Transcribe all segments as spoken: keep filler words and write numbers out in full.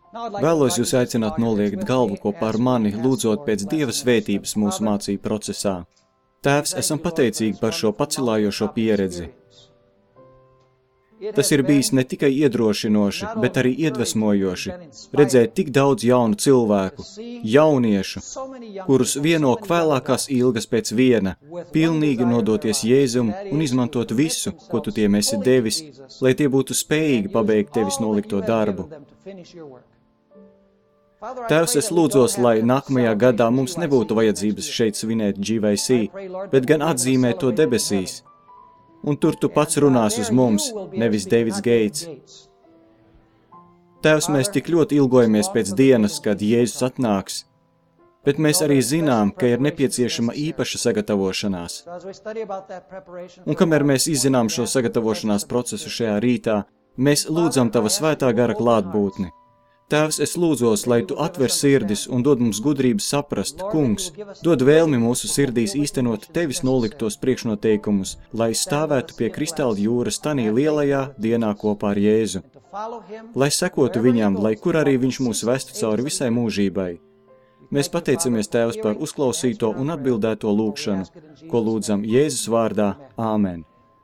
Vēlos jūs aicināt noliegt galvu kopā ar mani, lūdzot pēc Dieva svētības mūsu mācību procesā. Tēvs, esam pateicīgi par šo pacelājošo pieredzi. Tas ir bijis ne tikai iedrošinoši, bet arī iedvesmojoši, redzēt tik daudz jaunu cilvēku, jauniešu, kurus vieno kvēlākās ilgas pēc viena, pilnīgi nodoties Jēzum un izmantot visu, ko tu tiem esi devis, lai tie būtu spējīgi pabeigt tevis nolikto darbu. Tēvs, es lūdzos, lai nākamajā gadā mums nebūtu vajadzības šeit svinēt G V C, bet gan atzīmēt to debesīs. Un tur tu pats runās uz mums, nevis Deivids Geits. Tēvs, mēs tik ļoti ilgojamies pēc dienas, kad Jēzus atnāks, bet mēs arī zinām, ka ir nepieciešama īpaša sagatavošanās. Un kamēr mēs izzinām šo sagatavošanās procesu šajā rītā, mēs lūdzam Tava svētā gara klātbūtni. Tēvs, es lūdzos, lai Tu atver sirdis un dod mums gudrību saprast, Kungs, dod vēlmi mūsu sirdīs īstenot Tevis noliktos priekšnoteikumus, lai stāvētu pie kristāla jūras tanī lielajā dienā kopā ar Jēzu. Lai sekotu Viņam, lai kur arī Viņš mūs vestu cauri visai mūžībai. Mēs pateicamies, Tēvs, par uzklausīto un atbildēto lūgšanu, ko lūdzam Jēzus vārdā. Āmen.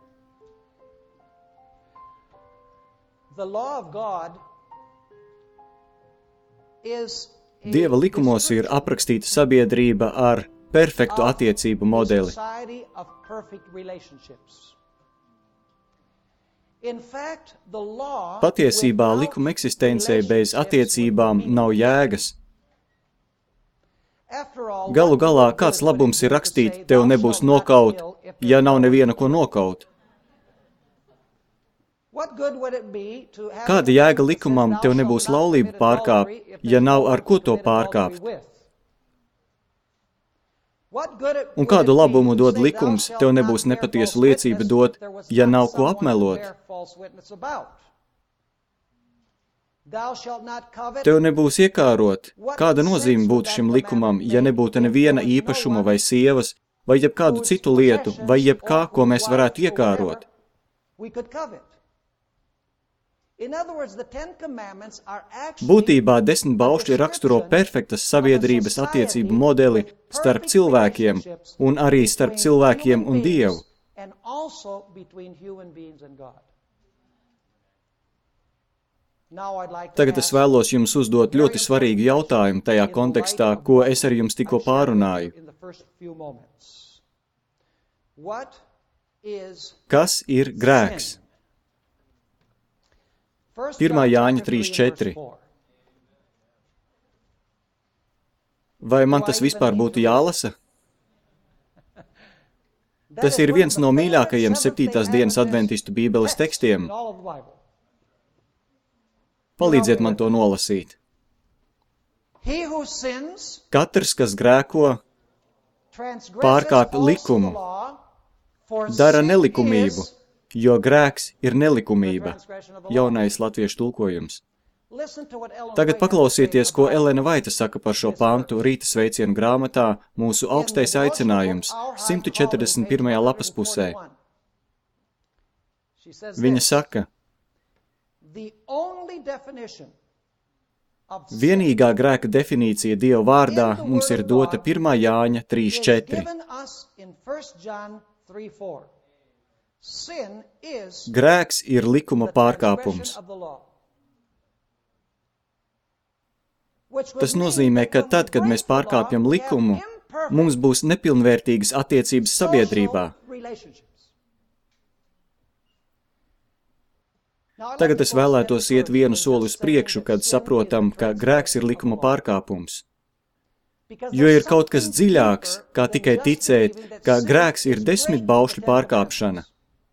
Dieva likumos ir aprakstīta sabiedrība ar perfektu attiecību modeli. Patiesībā likuma eksistencei bez attiecībām nav jēgas. Galu galā, kāds labums ir rakstīt, tev nebūs nokaut, ja nav neviena, ko nokaut? Kāda jēga likumam tev nebūs laulību pārkāpt, ja nav ar ko to pārkāpt? Un kādu labumu dod likums, tev nebūs nepatiesu liecību dot, ja nav ko apmelot? Tev nebūs iekārot. Kāda nozīme būtu šim likumam, ja nebūtu neviena īpašuma vai sievas, vai jebkādu citu lietu, vai jebkā, ko mēs varētu iekārot? Būtībā desmit baušļi raksturo perfektas sabiedrības attiecību modeli starp cilvēkiem un arī starp cilvēkiem un Dievu. Tagad es vēlos jums uzdot ļoti svarīgu jautājumu tajā kontekstā, ko es ar jums tikko pārunāju. Kas ir grēks? pirmā Jāņa trīs četri. Vai man tas vispār būtu jālasa? Tas ir viens no mīļākajiem septītās dienas adventistu bībeles tekstiem. Palīdziet man to nolasīt. Katrs, kas grēko, pārkāpj likumu, dara nelikumību, jo grēks ir nelikumība. Jaunais latviešu tulkojums. Tagad paklausieties, ko Elena Vaita saka par šo pantu Rīta sveicienu grāmatā Mūsu augstais aicinājums, simt četrdesmit pirmajā lapas pusē. Viņa saka, vienīgā grēka definīcija Dieva vārdā mums ir dota pirmā Jāņa trīs četri. Grēks ir likuma pārkāpums. Tas nozīmē, ka tad, kad mēs pārkāpjam likumu, mums būs nepilnvērtīgas attiecības sabiedrībā. Tagad es vēlētos iet vienu soli uz priekšu, kad saprotam, ka grēks ir likuma pārkāpums. Jo ir kaut kas dziļāks, kā tikai ticēt, ka grēks ir desmit baušļu pārkāpšana.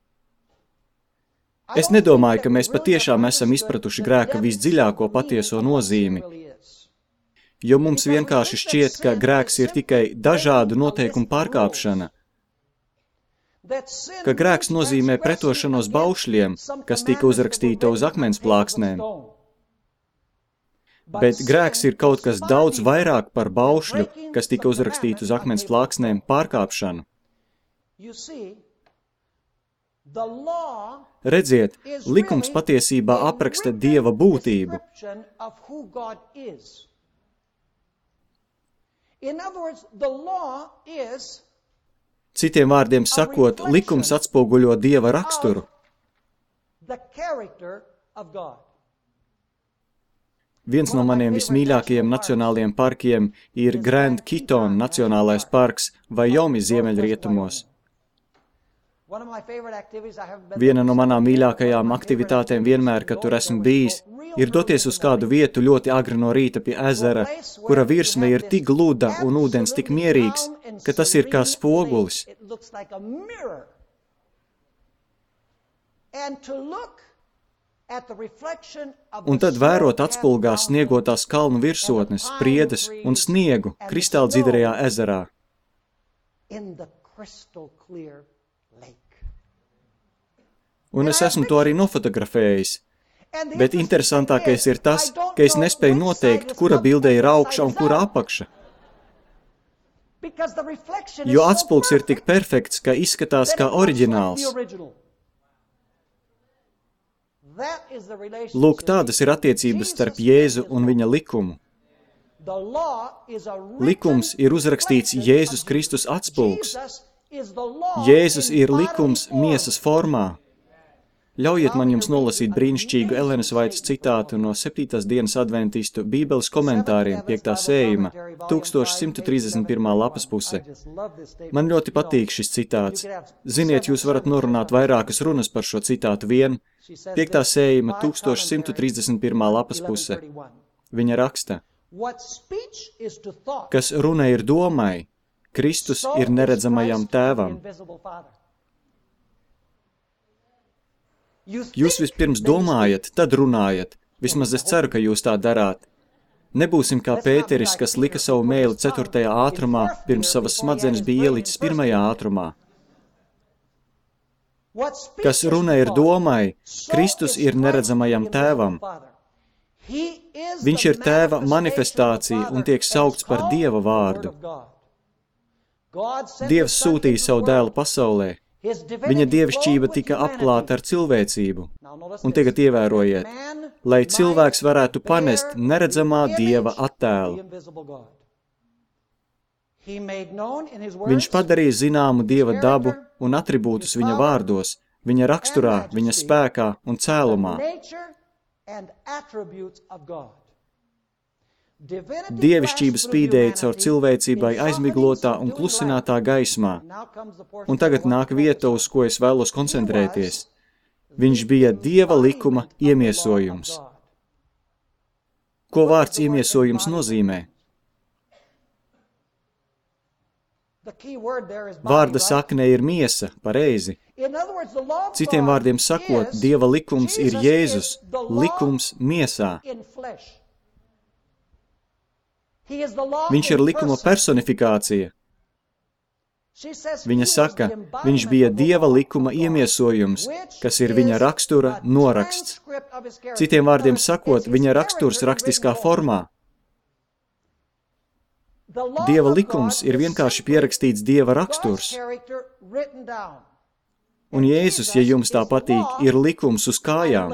Es nedomāju, ka mēs patiešām esam izpratuši grēka visdziļāko patieso nozīmi, jo mums vienkārši šķiet, ka grēks ir tikai dažādu noteikumu pārkāpšana, ka grēks nozīmē pretošanos baušļiem, kas tika uzrakstīta uz akmens plāksnēm. Bet grēks ir kaut kas daudz vairāk par baušļu, kas tika uzrakstīta uz akmens plāksnēm pārkāpšanu. Redziet, likums patiesībā apraksta Dieva būtību. Citiem vārdiem sakot, likums atspoguļo Dieva raksturu. Viens no maniem vismīļākajiem nacionālajiem parkiem ir Grand Teton Nacionālais parks Vajomi ziemeļrietumos. Viena no manām mīļākajām aktivitātēm vienmēr, kad tur esmu bijis, ir doties uz kādu vietu ļoti agri no rīta pie ezera, kura virsme ir tik gluda un ūdens tik mierīgs, ka tas ir kā spogulis. Un tad vērot atspulgās sniegotās kalnu virsotnes, priedes un sniegu kristāldzidrajā ezerā. Un es esmu to arī nofotografējis. Bet interesantākais ir tas, ka es nespēju noteikt, kura bildē ir augša un kura apakša. Jo atspulgs ir tik perfekts, ka izskatās kā oriģināls. Lūk, tādas ir attiecības starp Jēzu un viņa likumu. Likums ir uzrakstīts Jēzus Kristus atspulgs. Jēzus ir likums miesas formā. Ļaujiet man jums nolasīt brīnišķīgu Elenas Vaitas citātu no septītās dienas adventistu bībeles komentāriem piektā sējuma, tūkstoš simt trīsdesmit pirmā lapas puse. Man ļoti patīk šis citāts. Ziniet, jūs varat norunāt vairākas runas par šo citātu vien. piektā sējuma, tūkstoš simt trīsdesmit pirmā lapas puse. Viņa raksta: kas runa ir domai, Kristus ir neredzamajam tēvam. Jūs vispirms domājat, tad runājat. Vismaz es ceru, ka jūs tā darāt. Nebūsim kā Pēteris, kas lika savu mēli ceturtajā ātrumā, pirms savas smadzenes bija ielicis pirmajā ātrumā. Kas runa ir domai, Kristus ir neredzamajam tēvam. Viņš ir tēva manifestācija un tiek saukts par Dieva vārdu. Dievs sūtīja savu dēlu pasaulē. Viņa dievišķība tika apklāta ar cilvēcību. Un tagad ievērojiet, lai cilvēks varētu panest neredzamā Dieva attēlu. Viņš padarīja zināmu Dieva dabu un atribūtus viņa vārdos, viņa raksturā, viņa spēkā un cēlumā. Dievišķība spīdēja caur cilvēcībai aizmiglotā un klusinātā gaismā. Un tagad nāk vieta, uz ko es vēlos koncentrēties. Viņš bija Dieva likuma iemiesojums. Ko vārds iemiesojums nozīmē? Vārda sakne ir miesa, pareizi. Citiem vārdiem sakot, Dieva likums ir Jēzus, likums miesā. Viņš ir likuma personifikācija. Viņa saka, viņš bija Dieva likuma iemiesojums, kas ir viņa rakstura noraksts. Citiem vārdiem sakot, viņa raksturs rakstiskā formā. Dieva likums ir vienkārši pierakstīts Dieva raksturs. Un Jēzus, ja jums tā patīk, ir likums uz kājām.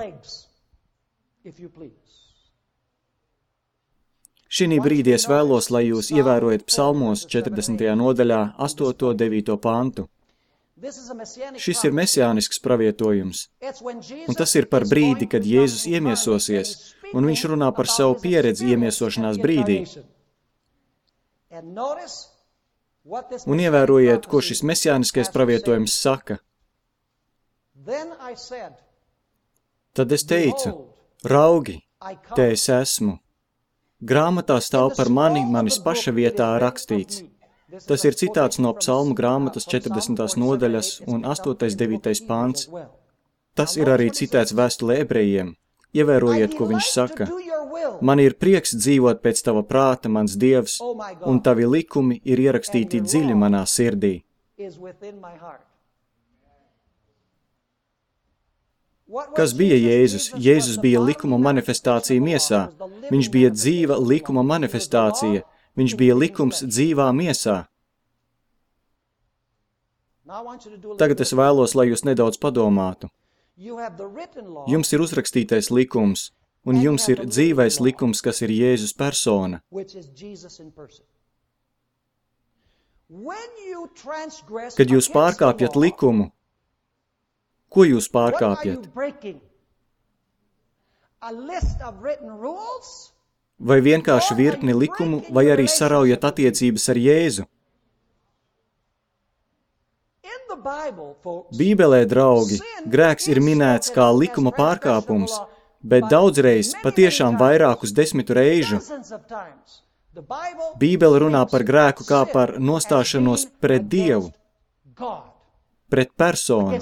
Šī brīdī es vēlos, lai jūs ievērojat psalmos četrdesmitajā nodaļā astoto devīto pantu. Šis ir mesiānisks pravietojums, un tas ir par brīdi, kad Jēzus iemiesosies, un viņš runā par savu pieredzi iemiesošanās brīdī. Un ievērojiet, ko šis mesiāniskais pravietojums saka. Tad es teicu, raugi, te es esmu. Grāmatā stāv par mani, manis paša vietā rakstīts. Tas ir citāts no psalmu grāmatas četrdesmitās nodaļas un astotais devītais pants. Tas ir arī citēts vēstulē ebrejiem. Ievērojiet, ko viņš saka. Man ir prieks dzīvot pēc tava prāta, mans Dievs, un tavi likumi ir ierakstīti dziļi manā sirdī. Kas bija Jēzus? Jēzus bija likuma manifestācija miesā. Viņš bija dzīva likuma manifestācija. Viņš bija likums dzīvā miesā. Tagad es vēlos, lai jūs nedaudz padomātu. Jums ir uzrakstītais likums, un jums ir dzīvais likums, kas ir Jēzus persona. Kad jūs pārkāpjat likumu, ko jūs pārkāpjat? Vai vienkārši virkni likumu, vai arī saraujat attiecības ar Jēzu? Bībelē, draugi, grēks ir minēts kā likuma pārkāpums, bet daudzreiz, patiešām vairākus desmitu reižu, Bībele runā par grēku kā par nostāšanos pret Dievu, pret personu.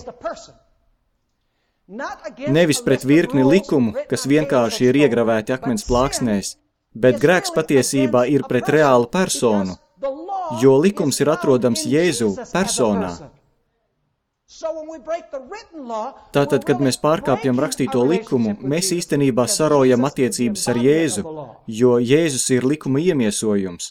Nevis pret virkni likumu, kas vienkārši ir iegravēti akmens plāksnēs, bet grēks patiesībā ir pret reālu personu, jo likums ir atrodams Jēzu personā. Tātad, kad mēs pārkāpjam rakstīto likumu, mēs īstenībā saraujam attiecības ar Jēzu, jo Jēzus ir likuma iemiesojums.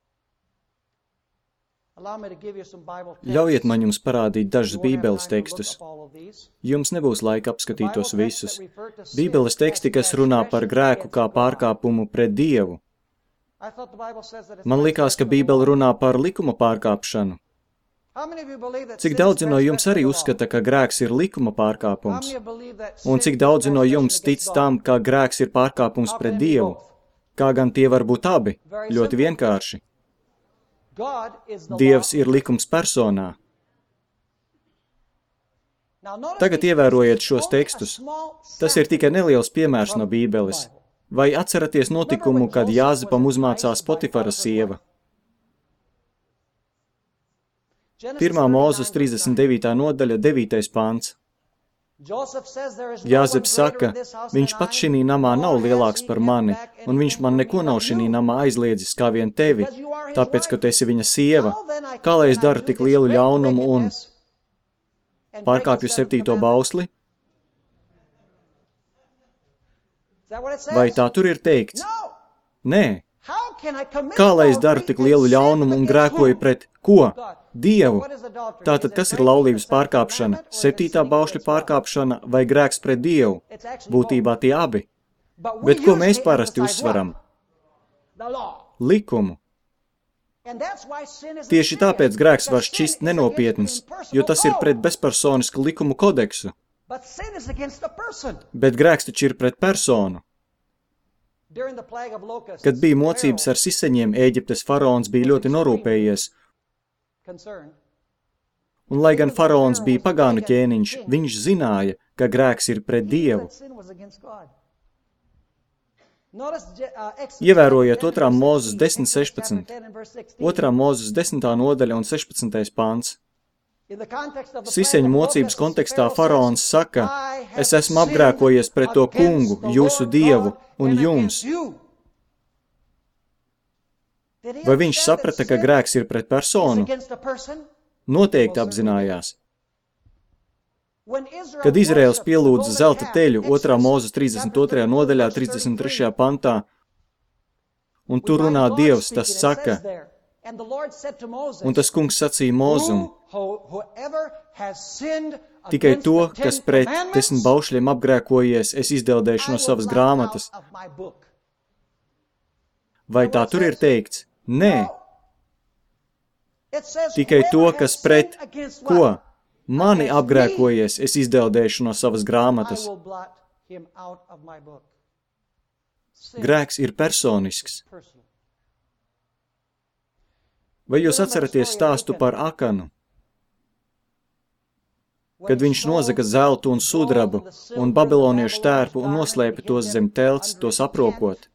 Ļaujiet man jums parādīt dažus Bībeles tekstus. Jums nebūs laika apskatīt tos visus. Bībeles teksti, kas runā par grēku kā pārkāpumu pret Dievu. Man likās, ka Bībele runā par likuma pārkāpšanu. Cik daudzi no jums arī uzskata, ka grēks ir likuma pārkāpums? Un cik daudzi no jums tic tam, ka grēks ir pārkāpums pret Dievu? Kā gan tie var būt abi? Ļoti vienkārši. Dievs ir likums personā. Tagad ievērojiet šos tekstus. Tas ir tikai neliels piemērs no Bībeles. Vai atceraties notikumu, kad Jāzepam uzmācās Potifara sieva? Pirmā Mūzes trīsdesmit devītā nodaļa, devītais pants. Jāzeps saka, viņš pats šinī namā nav lielāks par mani, un viņš man neko nav šinī namā aizliedzis kā vien tevi, tāpēc, ka tu esi viņa sieva. Kā lai es daru tik lielu ļaunumu un pārkāpju septīto bausli? Vai tā tur ir teikts? Nē. Kā lai es daru tik lielu ļaunumu un grēkoju pret ko? Dievu. Tātad, kas ir laulības pārkāpšana? Septītā baušļa pārkāpšana vai grēks pret Dievu? Būtībā tie abi. Bet ko mēs parasti uzsveram? Likumu. Tieši tāpēc grēks var šķist nenopietns, jo tas ir pret bezpersonisku likumu kodeksu. Bet grēks taču ir pret personu. Kad bija mocības ar siseņiem, Ēģiptes faraons bija ļoti norūpējies. Un lai gan faraons bija pagānu ķēniņš, viņš zināja, ka grēks ir pret Dievu. Ievērojiet otrā Mūzes desmit sešpadsmit. otrā Mūzes desmitā nodaļa un sešpadsmitais pants. Siseņu mocības kontekstā faraons saka, es esmu apgrēkojies pret to kungu, jūsu Dievu un jums. Vai viņš saprata, ka grēks ir pret personu? Noteikti apzinājās. Kad Izraels pielūdza zelta teļu otrā Mūzes trīsdesmit otrajā nodaļā, trīsdesmit trešajā pantā, un tur runā Dievs, tas saka, un tas kungs sacīja Mūzum, tikai to, kas pret desmit baušļiem apgrēkojies, es izdeldēšu no savas grāmatas. Vai tā tur ir teikts? Nē. Tikai to, kas pret ko? Mani apgrēkojies, es izdeldēšu no savas grāmatas. Grēks ir personisks. Vai jūs atceraties stāstu par Akanu? Kad viņš nozaga zeltu un sudrabu un babiloniešu tērpu un noslēpa tos zem telts, tos aprokot.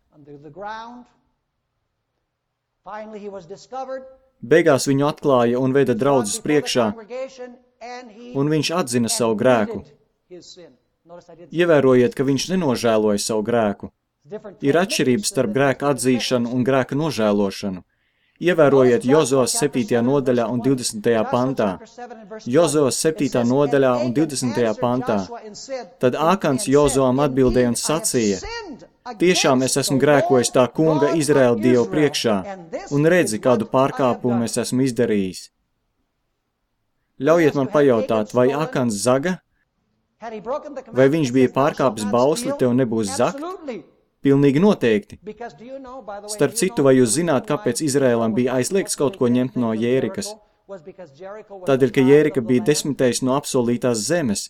Beigās viņu atklāja un veda draudzes priekšā, un viņš atzina savu grēku. Ievērojiet, ka viņš nenožēloja savu grēku. Ir atšķirības starp grēka atzīšanu un grēka nožēlošanu. Ievērojiet Jozos septītajā nodaļā un divdesmitajā pantā. Jozos septītā nodaļā un divdesmitajā pantā. Tad Ākans Jozoam atbildēja un sacīja, tiešām es esmu grēkojis tā kunga Izraēla Dievu priekšā, un redzi, kādu pārkāpumu es esmu izdarījis. Ļaujiet man pajautāt, vai Akans zaga? Vai viņš bija pārkāpis bausli, tev nebūs zakt? Pilnīgi noteikti. Starp citu, vai jūs zināt, kāpēc Izraēlam bija aizliegts kaut ko ņemt no Jērikas? Tādēļ, ka Jērika bija desmitais no apsolītās zemes.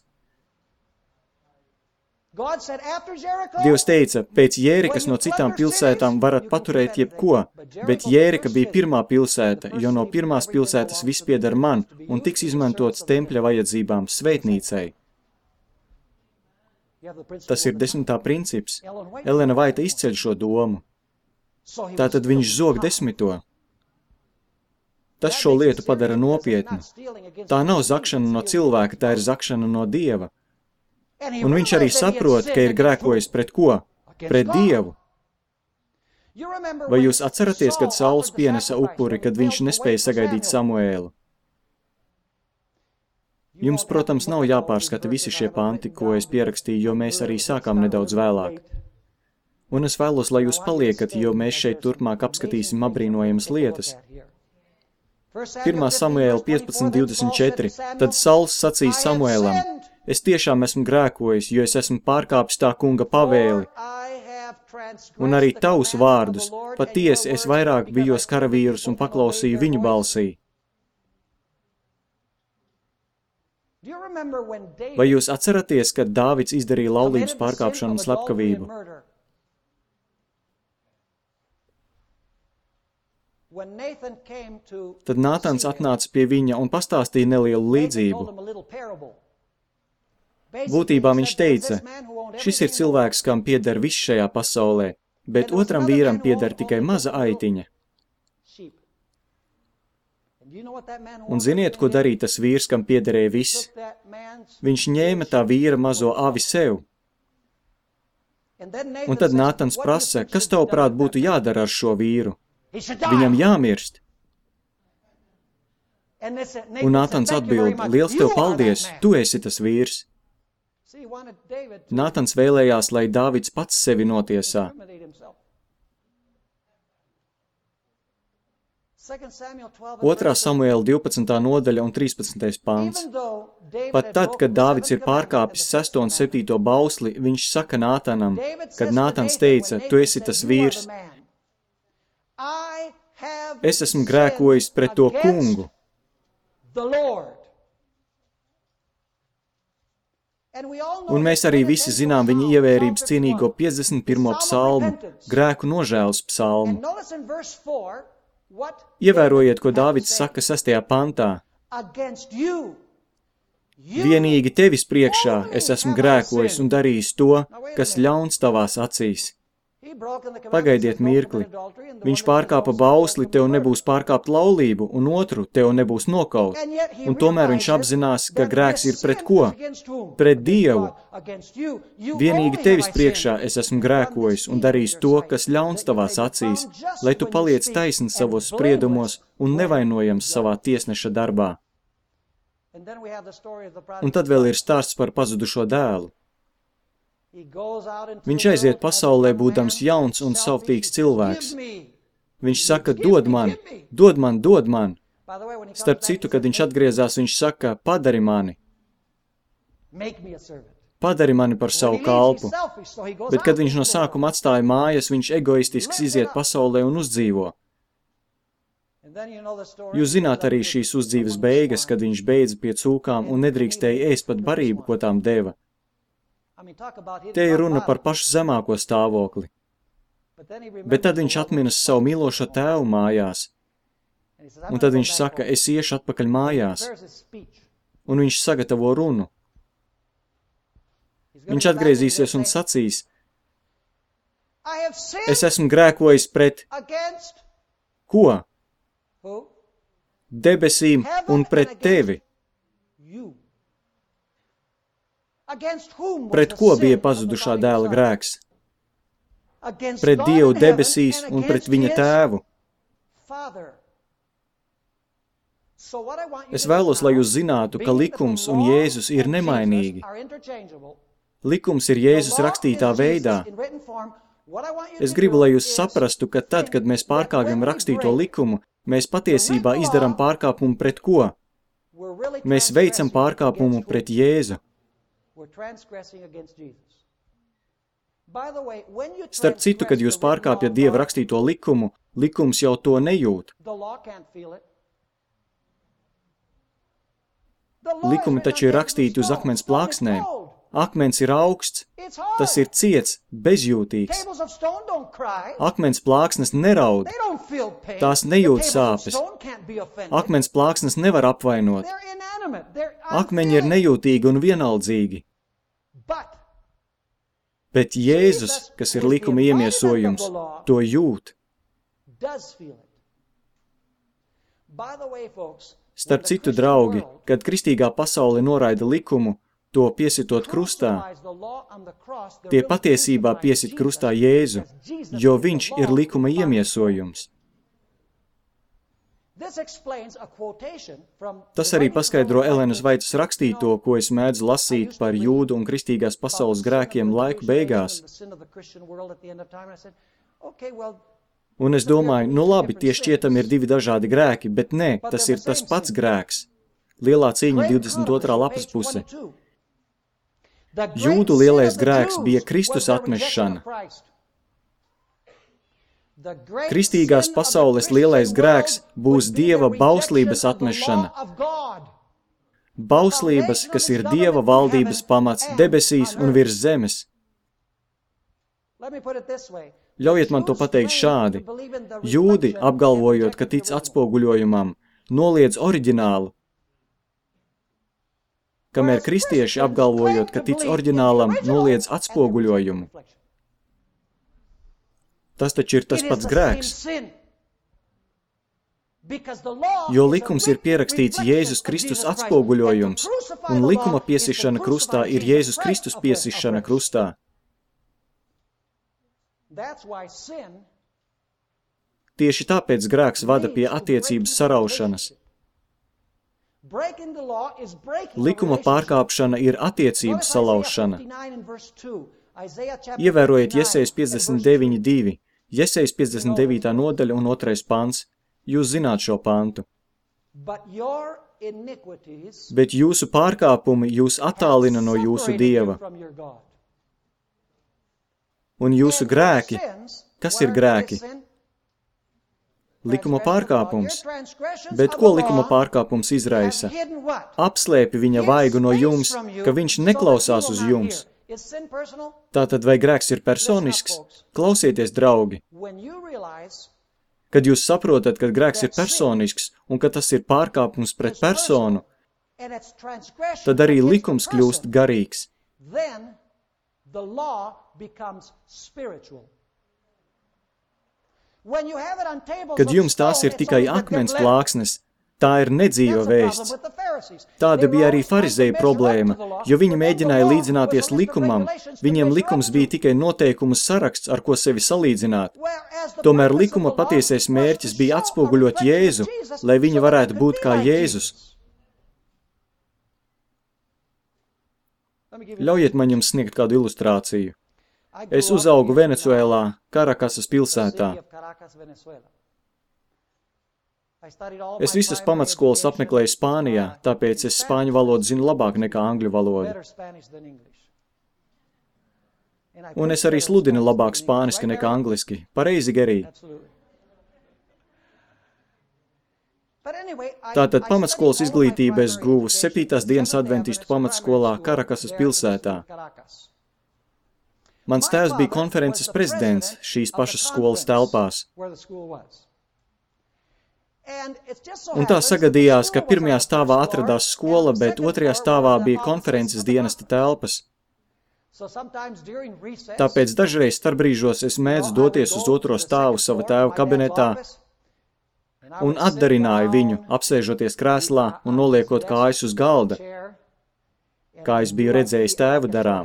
Dievs teica, pēc Jērikas no citām pilsētām varat paturēt jebko, bet Jērika bija pirmā pilsēta, jo no pirmās pilsētas viss pieder man un tiks izmantots tempļa vajadzībām svētnīcai. Tas ir desmitā princips. Elena Vaita izceļ šo domu. Tātad viņš zog desmito. Tas šo lietu padara nopietnu. Tā nav zakšana no cilvēka, tā ir zakšana no Dieva. Un viņš arī saprot, ka ir grēkojis pret ko? Pret Dievu. Vai jūs atceraties, kad Sauls pienesa upuri, kad viņš nespēja sagaidīt Samuēlu? Jums, protams, nav jāpārskata visi šie panti, ko es pierakstīju, jo mēs arī sākām nedaudz vēlāk. Un es vēlos, lai jūs paliekat, jo mēs šeit turpmāk apskatīsim apbrīnojamas lietas. pirmā Samuēla piecpadsmit divdesmit četri. Tad Sauls sacīja Samuēlam, es tiešām esmu grēkojis, jo es esmu pārkāpis tā kunga pavēli. Un arī tavus vārdus, patiesi es vairāk bijos karavīrus un paklausīju viņu balsī. Vai jūs atceraties, kad Dāvids izdarīja laulības pārkāpšanu un slepkavību? Tad Nātans atnāca pie viņa un pastāstīja nelielu līdzību. Būtībā viņš teica, šis ir cilvēks, kam pieder viss šajā pasaulē, bet otram vīram pieder tikai maza aitiņa. Un ziniet, ko darīja tas vīrs, kam piederēja viss? Viņš ņēma tā vīra mazo avi sev. Un tad Nātans prasa, kas tavuprāt būtu jādara ar šo vīru? Viņam jāmirst. Un Nātans atbild, liels tev paldies, tu esi tas vīrs. Nātans vēlējās, lai Dāvids pats sevi notiesā. Otrā Samuēla divpadsmitā nodaļa un trīspadsmitais pants. Pat tad, kad Dāvids ir pārkāpis sesto un septīto bausli, viņš saka Nātanam, kad Nātans teica, tu esi tas vīrs. Es esmu grēkojis pret to kungu. Un mēs arī visi zinām viņa ievērības cienīgo piecdesmit pirmo psalmu, grēku nožēlas psalmu. Ievērojiet, ko Dāvids saka sestajā pantā. Vienīgi tevis priekšā es esmu grēkojis un darījis to, kas ļauns tavās acīs. Pagaidiet mirkli. Viņš pārkāpa bausli, tev nebūs pārkāpt laulību, un otru, tev nebūs nokaut. Un tomēr viņš apzinās, ka grēks ir pret ko? Pret Dievu. Vienīgi tevis priekšā es esmu grēkojis un darījis to, kas ļauns tavās acīs, lai tu paliec taisns savos spriedumos un nevainojams savā tiesneša darbā. Un tad vēl ir stāsts par pazudušo dēlu. Viņš aiziet pasaulē būdams jauns un savtīgs cilvēks. Viņš saka, dod man, dod man, dod man. Starp citu, kad viņš atgriezās, viņš saka, padari mani. Padari mani par savu kalpu. Bet, kad viņš no sākuma atstāja mājas, viņš egoistisks iziet pasaulē un uzdzīvo. Jūs zināt arī šīs uzdzīves beigas, kad viņš beidza pie cūkām un nedrīkstēja ēst pat barību, ko tām deva. Te ir runa par pašu zemāko stāvokli. Bet tad viņš atminas savu mīlošo tēvu mājās. Un tad viņš saka, es iešu atpakaļ mājās. Un viņš sagatavo runu. Viņš atgriezīsies un sacīs, es esmu grēkojis pret ko? Debesīm un pret tevi. Pret ko bija pazudušā dēla grēks? Pret Dievu debesīs un pret viņa tēvu. Es vēlos, lai jūs zinātu, ka likums un Jēzus ir nemainīgi. Likums ir Jēzus rakstītā veidā. Es gribu, lai jūs saprastu, ka tad, kad mēs pārkāpjam rakstīto likumu, mēs patiesībā izdaram pārkāpumu pret ko? Mēs veicam pārkāpumu pret Jēzu. Starp citu, kad jūs pārkāpjat Dieva rakstīto likumu, likums jau to nejūt. Likumi taču ir rakstīti uz akmens plāksnēm. Akmens ir augsts, tas ir ciets, bezjūtīgs. Akmens plāksnes neraud, tās nejūt sāpes. Akmens plāksnes nevar apvainot. Akmeņi ir nejūtīgi un vienaldzīgi. Bet Jēzus, kas ir likuma iemiesojums, to jūt. Starp citu, draugi, kad kristīgā pasaule noraida likumu, to piesitot krustā, tie patiesībā piesit krustā Jēzu, jo viņš ir likuma iemiesojums. Tas arī paskaidro Elenas Vaitas rakstīto, ko es mēdzu lasīt par jūdu un kristīgās pasaules grēkiem laiku beigās. Un es domāju, nu labi, tie šķietam ir divi dažādi grēki, bet nē, tas ir tas pats grēks. Lielā cīņa divdesmit otrā lapas puse. Jūdu lielais grēks bija Kristus atmešana. Kristīgās pasaules lielais grēks būs Dieva bauslības atmešana. Bauslības, kas ir Dieva valdības pamats debesīs un virs zemes. Ļaujiet man to pateikt šādi. Jūdi, apgalvojot, ka tic atspoguļojumam, noliedz oriģinālu, kamēr kristieši, apgalvojot, ka tic oriģinālam, noliedz atspoguļojumu. Tas taču ir tas pats grēks. Jo likums ir pierakstīts Jēzus Kristus atspoguļojums, un likuma piesišana krustā ir Jēzus Kristus piesišana krustā. Tieši tāpēc grēks vada pie attiecības saraušanas. Likuma pārkāpšana ir attiecības salaušana. Ievērojiet Jesejas piecdesmit deviņi divi, Jesejas piecdesmit devītā nodaļa un otrais pants. Jūs zināt šo pantu. Bet jūsu pārkāpumi jūs attālina no jūsu Dieva. Un jūsu grēki, kas ir grēki? Likuma pārkāpums. Bet ko likuma pārkāpums izraisa? Apslēpi viņa vaigu no jums, ka viņš neklausās uz jums. Tātad vai grēks ir personisks? Klausieties, draugi. Kad jūs saprotat, ka grēks ir personisks un ka tas ir pārkāpums pret personu, tad arī likums kļūst garīgs. Kad jums tās ir tikai akmens plāksnes, tā ir nedzīva vēsts. Tāda bija arī farizēju problēma, jo viņi mēģināja līdzināties likumam. Viņiem likums bija tikai noteikumu saraksts, ar ko sevi salīdzināt. Tomēr likuma patiesais mērķis bija atspoguļot Jēzu, lai viņi varētu būt kā Jēzus. Ļaujiet man jums sniegt kādu ilustrāciju. Es uzaugu Venecuēlā, Karakasas pilsētā. Es visas pamatskolas apmeklēju Spānijā, tāpēc es spāņu valodu zinu labāk nekā angļu valodu. Un es arī sludinu labāk spāniski nekā angliski. Pareizi, Gerī? Tātad pamatskolas izglītību es guvu septītās dienas adventistu pamatskolā Karakasas pilsētā. Mans tēvs bija konferences prezidents šīs pašas skolas telpās. Un tā sagadījās, ka pirmajā stāvā atradās skola, bet otrajā stāvā bija konferences dienesta telpas. Tāpēc dažreiz starpbrīžos es mēdzu doties uz otro stāvu sava tēva kabinetā un atdarināju viņu, apsēžoties krēslā un noliekot kājas uz galda, kā es biju redzējis tēvu darām.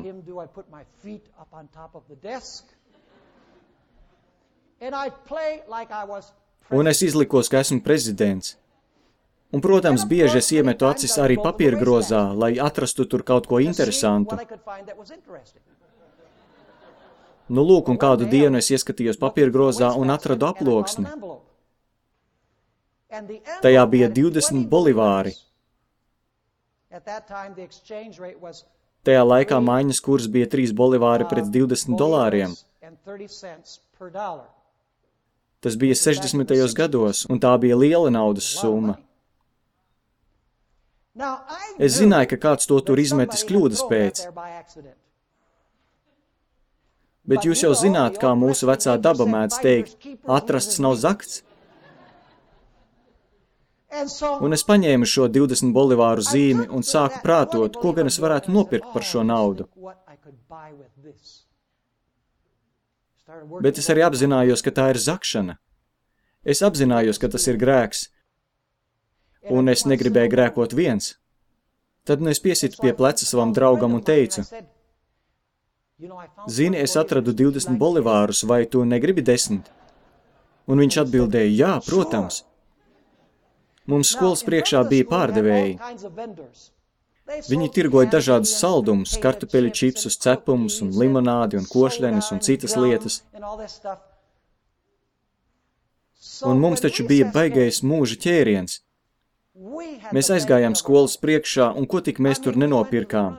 Un es izlikos, ka esmu prezidents. Un, protams, bieži es iemetu acis arī papīrgrozā, lai atrastu tur kaut ko interesantu. Nu, lūk, un kādu dienu es ieskatījos papīrgrozā un atradu aploksni. Tajā bija divdesmit bolivāri. Tajā laikā maiņas kurs bija trīs bolivāri pret divdesmit dolāriem. Tas bija sešdesmitajos gados, un tā bija liela naudas summa. Es zināju, ka kāds to tur izmetis kļūdas pēc. Bet jūs jau zināt, kā mūsu vecā daba mēdz teikt, atrasts nav zakts. Un es paņēmu šo divdesmit bolivāru zīmi un sāku prātot, ko gan es varētu nopirkt par šo naudu. Bet es arī apzinājos, ka tā ir zakšana. Es apzinājos, ka tas ir grēks, un es negribēju grēkot viens. Tad nu es piesitu pie pleca savam draugam un teicu, zini, es atradu divdesmit bolivārus, vai tu negribi desmit? Un viņš atbildēja, jā, protams. Mums skolas priekšā bija pārdevēji. Viņi tirgoja dažādus saldumus, kartupeļu čipsus, cepumus un limonādi un košļenes un citas lietas. Un mums taču bija baigais mūža ķēriens. Mēs aizgājām skolas priekšā, un ko tik mēs tur nenopirkām?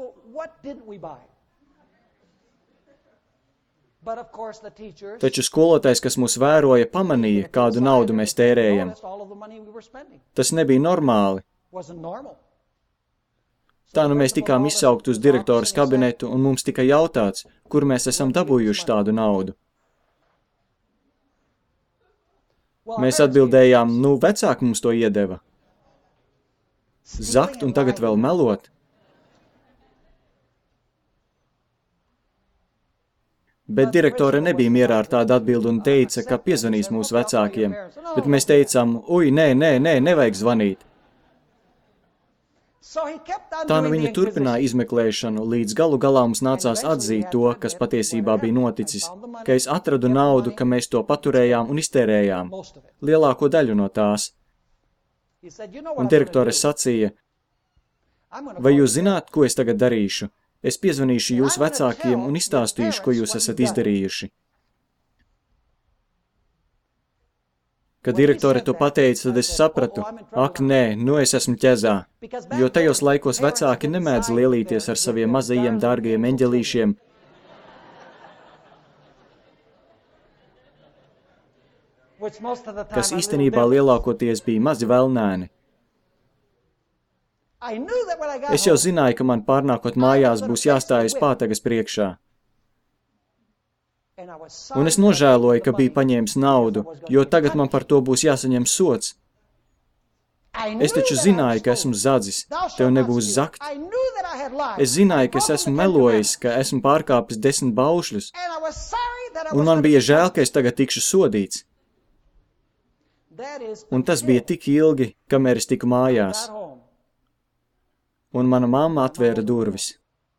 Taču skolotājs, kas mūs vēroja, pamanīja, kādu naudu mēs tērējam. Tas nebija normāli. Tā nu mēs tikām izsaukt uz direktoras kabinetu, un mums tika jautāts, kur mēs esam dabūjuši tādu naudu. Mēs atbildējām, nu, vecāki mums to iedeva. Zakt un tagad vēl melot. Bet direktore nebija mierā ar tādu atbildi un teica, ka piezvanīs mūsu vecākiem. Bet mēs teicām, uj, nē, nē, nē, nevajag zvanīt. Tā nu viņa turpināja izmeklēšanu, līdz galu galā mums nācās atzīt to, kas patiesībā bija noticis, ka es atradu naudu, ka mēs to paturējām un iztērējām, lielāko daļu no tās. Un direktore sacīja, vai jūs zināt, ko es tagad darīšu? Es piezvanīšu jūsu vecākiem un izstāstīšu, ko jūs esat izdarījuši. Kad direktore to pateica, tad es sapratu, ak, nē, nu es esmu ķezā, jo tajos laikos vecāki nemēdz lielīties ar saviem mazajiem dārgajiem eņģelīšiem, kas īstenībā lielākoties bija mazi velnēni. Es jau zināju, ka man pārnākot mājās būs jāstājas pātagas priekšā. Un es nožēloju, ka biju paņēmis naudu, jo tagad man par to būs jāsaņem sods. Es taču zināju, ka esmu zadzis, tev nebūs zakt. Es zināju, ka es esmu melojis, ka esmu pārkāpis desmit baušļus, un man bija žēl, ka es tagad tikšu sodīts. Un tas bija tik ilgi, kamēr es tiku mājās. Un mana mamma atvēra durvis.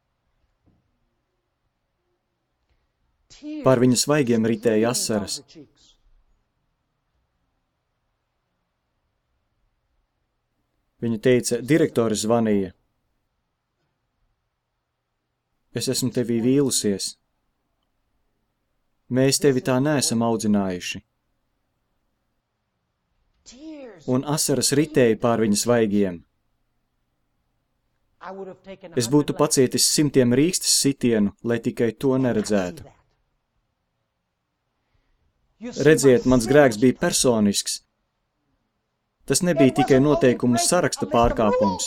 Pār viņas svaigiem ritēja asaras. Viņa teica, direktore zvanīja. Es esmu tevī vīlusies. Mēs tevi tā neesam audzinājuši. Un asaras ritēja pār viņas svaigiem. Es būtu pacietis simtiem rīkstes sitienu, lai tikai to neredzētu. Redziet, mans grēks bija personisks. Tas nebija tikai noteikumu saraksta pārkāpums.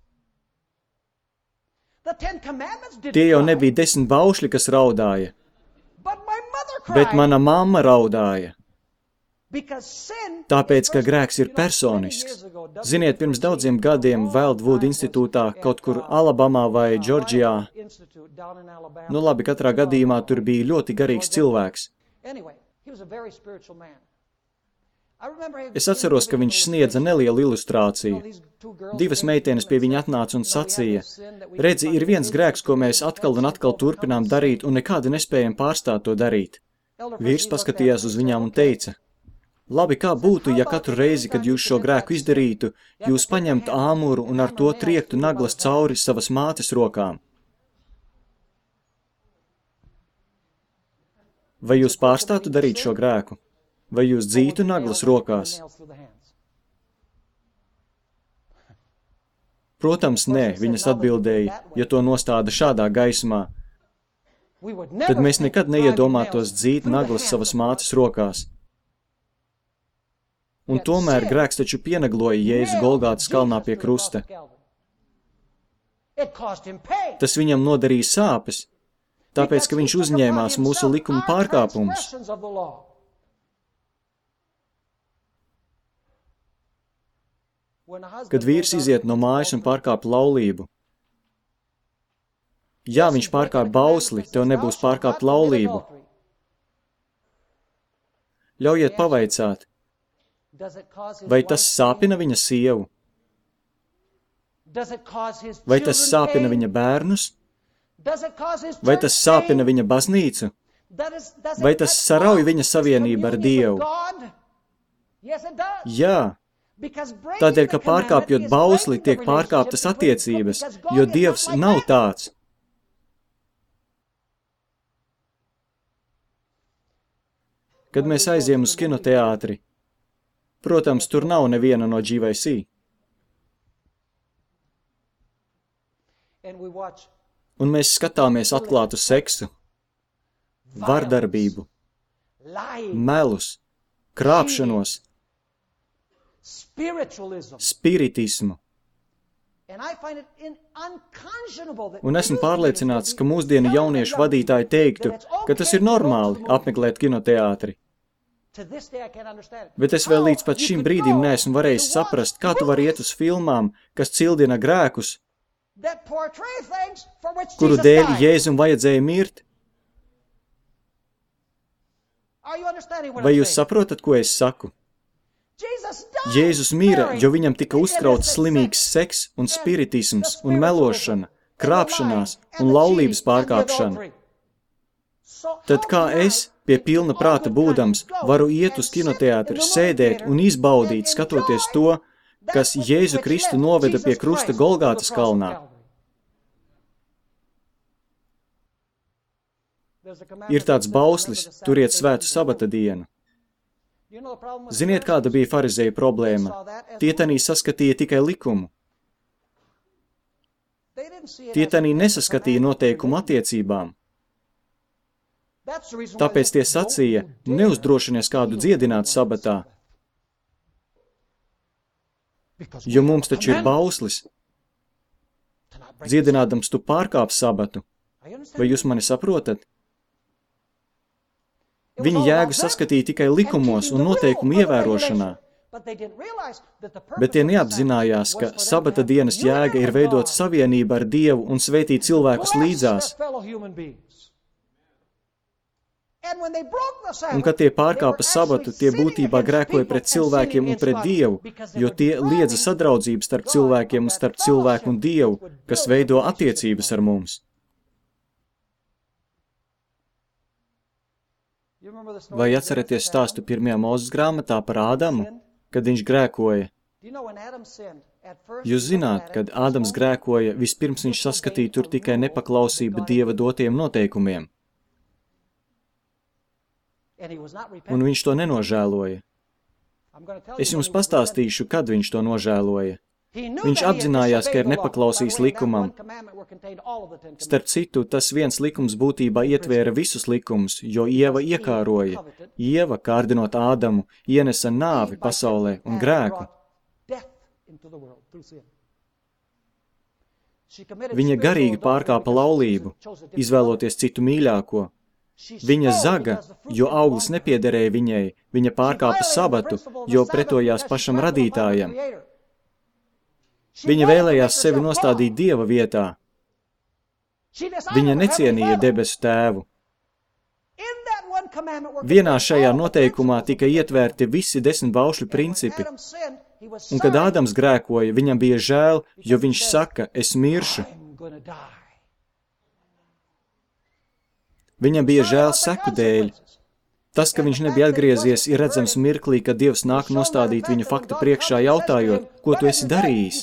Tie jau nebija desmit baušļi, kas raudāja, bet mana mamma raudāja. Tāpēc, ka grēks ir personisks. Ziniet, pirms daudziem gadiem Wildwood institūtā, kaut kur Alabamā vai Džordžijā, nu labi, katrā gadījumā tur bija ļoti garīgs cilvēks. Es atceros, ka viņš sniedza nelielu ilustrāciju. Divas meitenes pie viņa atnāca un sacīja, redzi, ir viens grēks, ko mēs atkal un atkal turpinām darīt, un nekādi nespējam pārstāt to darīt. Vīrs paskatījās uz viņām un teica, labi, kā būtu, ja katru reizi, kad jūs šo grēku izdarītu, jūs paņemtu āmuru un ar to triektu naglas cauri savas mātes rokām. Vai jūs pārstātu darīt šo grēku? Vai jūs dzītu naglas rokās? Protams, nē, viņas atbildēja, ja to nostāda šādā gaismā. Tad mēs nekad neiedomātos dzīt naglas savas mātes rokās. Un tomēr grēks taču pienagloja Jēzu Golgātas kalnā pie krusta. Tas viņam nodarīja sāpes, tāpēc, ka viņš uzņēmās mūsu likuma pārkāpumus. Kad vīrs iziet no mājas un pārkāp laulību, jā, viņš pārkāp bausli, tev nebūs pārkāpt laulību. Ļaujiet pavaicāt, vai tas sāpina viņa sievu? Vai tas sāpina viņa bērnus? Vai tas sāpina viņa baznīcu? Vai tas sarauj viņa savienību ar Dievu? Jā, tādēļ, ka pārkāpjot bausli, tiek pārkāptas attiecības, jo Dievs nav tāds. Kad mēs aizjām uz kinoteātri, protams, tur nav neviena no G V C. Un mēs skatāmies atklātu seksu, vardarbību, melus, krāpšanos, spiritismu. Un esmu pārliecināts, ka mūsdienu jauniešu vadītāji teiktu, ka tas ir normāli apmeklēt kinoteātri. Bet es vēl līdz pat šim brīdim neesmu varējis saprast, kā tu vari iet uz filmām, kas cildina grēkus, kuru dēļ Jēzum vajadzēja mirt. Vai jūs saprotat, ko es saku? Jēzus mira, jo viņam tika uzkrauts slimīgs seks un spiritisms un melošana, krāpšanās un laulības pārkāpšana. Tad kā es, pie pilna prāta būdams, varu iet uz kinoteātri, sēdēt un izbaudīt, skatoties to, kas Jēzu Kristu noveda pie krusta Golgātas kalnā? Ir tāds bauslis, turiet svētu sabata dienu. Ziniet, kāda bija farizeju problēma? Tie tanī saskatīja tikai likumu. Tie tanī nesaskatīja noteikumu attiecībām. Tāpēc tie sacīja, neuzdrošinies kādu dziedināt sabatā, jo mums taču ir bauslis. Dziedinādams tu pārkāp sabatu. Vai jūs mani saprotat? Viņi jēgu saskatīja tikai likumos un noteikumu ievērošanā, bet tie neapzinājās, ka sabata dienas jēga ir veidot savienību ar Dievu un svētīt cilvēkus līdzās. Un kad tie pārkāpa sabatu, tie būtībā grēkoja pret cilvēkiem un pret Dievu, jo tie liedza sadraudzību starp cilvēkiem un starp cilvēku un Dievu, kas veido attiecības ar mums. Vai atceraties stāstu pirmajā Mūzes grāmatā par Ādamu, kad viņš grēkoja? Jūs zināt, kad Ādams grēkoja, vispirms viņš saskatīja tur tikai nepaklausību Dieva dotiem noteikumiem. Un viņš to nenožēloja. Es jums pastāstīšu, kad viņš to nožēloja. Viņš apzinājās, ka ir nepaklausījis likumam. Starp citu, tas viens likums būtībā ietvēra visus likumus, jo Ieva iekāroja. Ieva, kārdinot Ādamu, ienesa nāvi pasaulē un grēku. Viņa garīgi pārkāpa laulību, izvēloties citu mīļāko. Viņa zaga, jo auglis nepiederēja viņai, viņa pārkāpa sabatu, jo pretojās pašam radītājam. Viņa vēlējās sevi nostādīt Dieva vietā. Viņa necienīja debesu tēvu. Vienā šajā noteikumā tika ietvērti visi desmit baušļu principi, un kad Ādams grēkoja, viņam bija žēl, jo viņš saka, es miršu. Viņam bija žēl seku dēļ. Tas, ka viņš nebija atgriezies, ir redzams mirklī, kad Dievs nāk nostādīt viņu fakta priekšā, jautājot, ko tu esi darījis?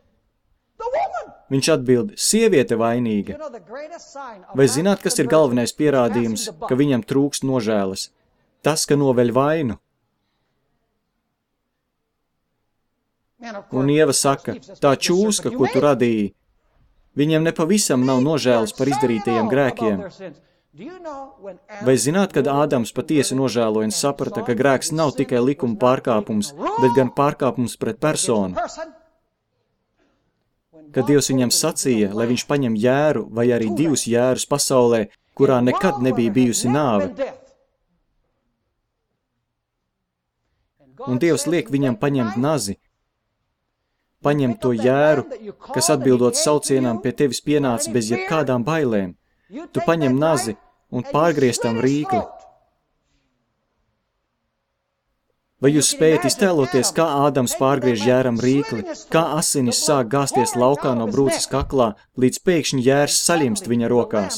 Viņš atbild, sieviete vainīga. Vai zināt, kas ir galvenais pierādījums, ka viņam trūkst nožēlas? Tas, ka noveļ vainu. Un Ieva saka, tā čūska, ko tu radīji, viņiem nepavisam nav nožēlas par izdarītajiem grēkiem. Vai zināt, kad Ādams patiesi nožēloja un saprata, ka grēks nav tikai likuma pārkāpums, bet gan pārkāpums pret personu? Kad Dievs viņam sacīja, lai viņš paņem jēru vai arī divus jērus pasaulē, kurā nekad nebija bijusi nāve. Un Dievs liek viņam paņemt nazi, paņemt to jēru, kas atbildot saucienām pie tevis pienāca bez jebkādām bailēm. Tu paņem nazi un pārgrieztam rīkli. Vai jūs spējat iztēloties, kā Ādams pārgriež jēram rīkli, kā asinis sāk gāzties laukā no brūces kaklā, līdz pēkšņi jērs saļimst viņa rokās?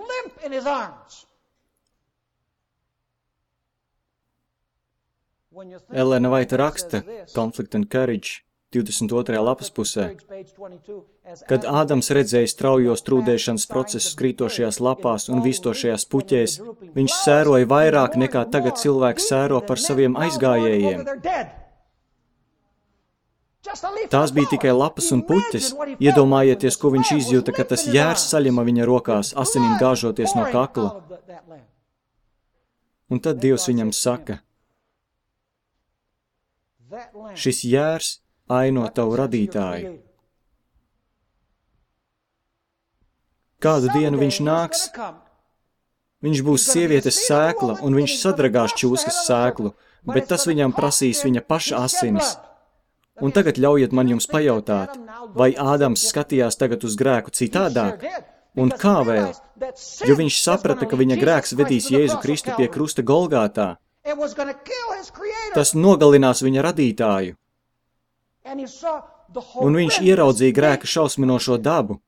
Elena Vaita raksta Conflict and Courage divdesmit otrajā lapas pusē, kad Ādams redzēja straujos trūdēšanas procesus krītošajās lapās un vistošajās puķēs, viņš sēroja vairāk nekā tagad cilvēks sēro par saviem aizgājējiem. Tās bija tikai lapas un puķes. Iedomājieties, ko viņš izjūta, ka tas jērs saļima viņa rokās, asinīm gāžoties no kakla. Un tad Dievs viņam saka, šis jērs aino tavu radītāju. Kādu dienu viņš nāks? Viņš būs sievietes sēkla, un viņš sadragās čūskas sēklu, bet tas viņam prasīs viņa paša asinis. Un tagad ļaujiet man jums pajautāt, vai Ādams skatījās tagad uz grēku citādāk? Un kā vēl? Jo viņš saprata, ka viņa grēks vedīs Jēzu Kristu pie krusta Golgātā. Tas nogalinās viņa radītāju. Un viņš ieraudzīja grēka šausminošo dabu.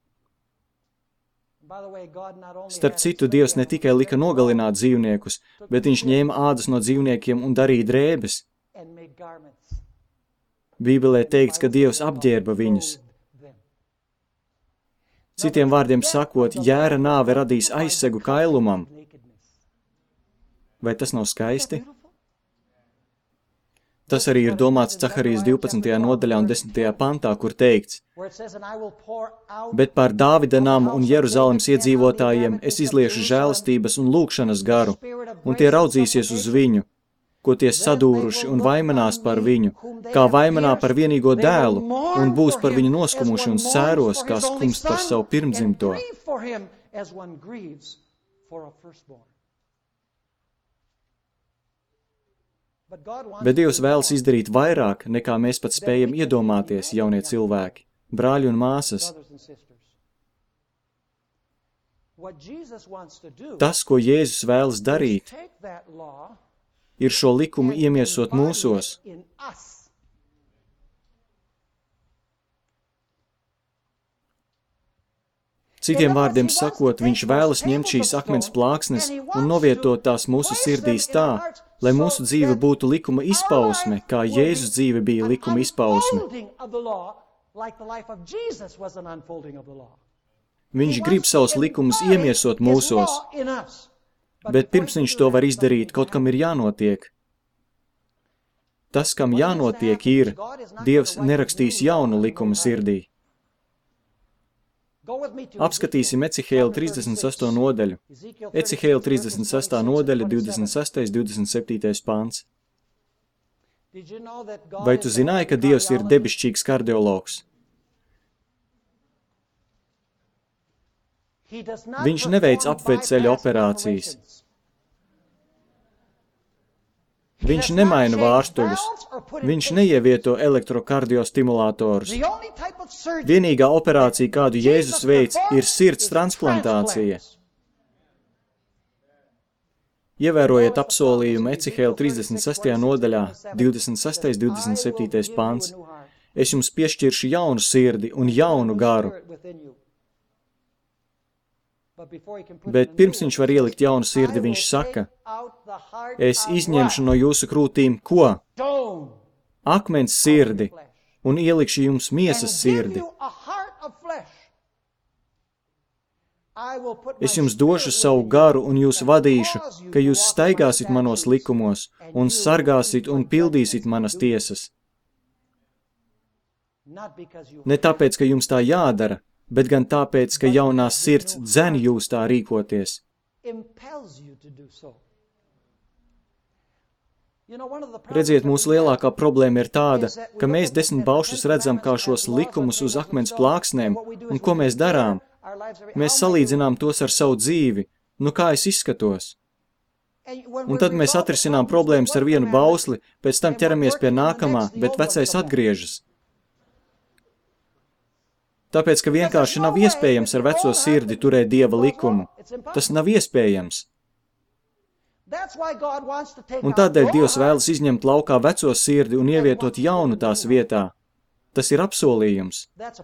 Starp citu, Dievs ne tikai lika nogalināt dzīvniekus, bet viņš ņēma ādas no dzīvniekiem un darīja drēbes. Bībelē teikts, ka Dievs apģērba viņus. Citiem vārdiem sakot, jēra nāve radīs aizsegu kailumam. Vai tas nav skaisti? Tas arī ir domāts Caharijas divpadsmitajā nodaļā un desmitajā pantā, kur teikts, bet pār Dāvida namu un Jeruzalemes iedzīvotājiem es izliešu žēlastības un lūgšanas garu, un tie raudzīsies uz viņu, ko tie sadūruši un vaimanās par viņu, kā vaimanā par vienīgo dēlu, un būs par viņu noskumuši un sēros, kā skums par savu pirmdzimto. Bet Dievs vēlas izdarīt vairāk, nekā mēs pat spējam iedomāties, jaunie cilvēki, brāļi un māsas. Tas, ko Jēzus vēlas darīt, ir šo likumu iemiesot mūsos. Citiem vārdiem sakot, viņš vēlas ņemt šīs akmens plāksnes un novietot tās mūsu sirdīs tā, lai mūsu dzīve būtu likuma izpausme, kā Jēzus dzīve bija likuma izpausme. Viņš grib savus likumus iemiesot mūsos, bet pirms viņš to var izdarīt, kaut kam ir jānotiek. Tas, kam jānotiek, ir, Dievs nerakstīs jaunu likumu sirdī. Apskatīsim Ecihēla trīsdesmit sesto nodaļu. Ecihēla trīsdesmit sestā nodaļa, divdesmit sestais, divdesmit septītais pants. Vai tu zināji, ka Dievs ir debesšķīgs kardiologs? Viņš neveic apvedceļa operācijas. Viņš nemaina vārstuļus. Viņš neievieto elektrokardiostimulātorus. Vienīgā operācija, kādu Jēzus veic, ir sirds transplantācija. Ievērojiet apsolījumu Ecihēla trīsdesmit sestajā nodaļā, divdesmit sestais, divdesmit septītais pants. Es jums piešķiršu jaunu sirdi un jaunu garu. Bet pirms viņš var ielikt jaunu sirdi, viņš saka, es izņemšu no jūsu krūtīm ko? Akmens sirdi un ielikšu jums miesas sirdi. Es jums došu savu garu un jūs vadīšu, ka jūs staigāsit manos likumos un sargāsit un pildīsit manas tiesas. Ne tāpēc, ka jums tā jādara, bet gan tāpēc, ka jaunā sirds dzen jūs tā rīkoties. Redziet, mūsu lielākā problēma ir tāda, ka mēs desmit baušus redzam kā šos likumus uz akmens plāksnēm, un ko mēs darām? Mēs salīdzinām tos ar savu dzīvi. Nu, kā es izskatos? Un tad mēs atrisinām problēmas ar vienu bausli, pēc tam ķeramies pie nākamā, bet vecais atgriežas. Tāpēc, ka vienkārši nav iespējams ar veco sirdi turēt Dieva likumu. Tas nav iespējams. Un tādēļ Dievs vēlas izņemt laukā veco sirdi un ievietot jaunu tās vietā. Tas ir apsolījums.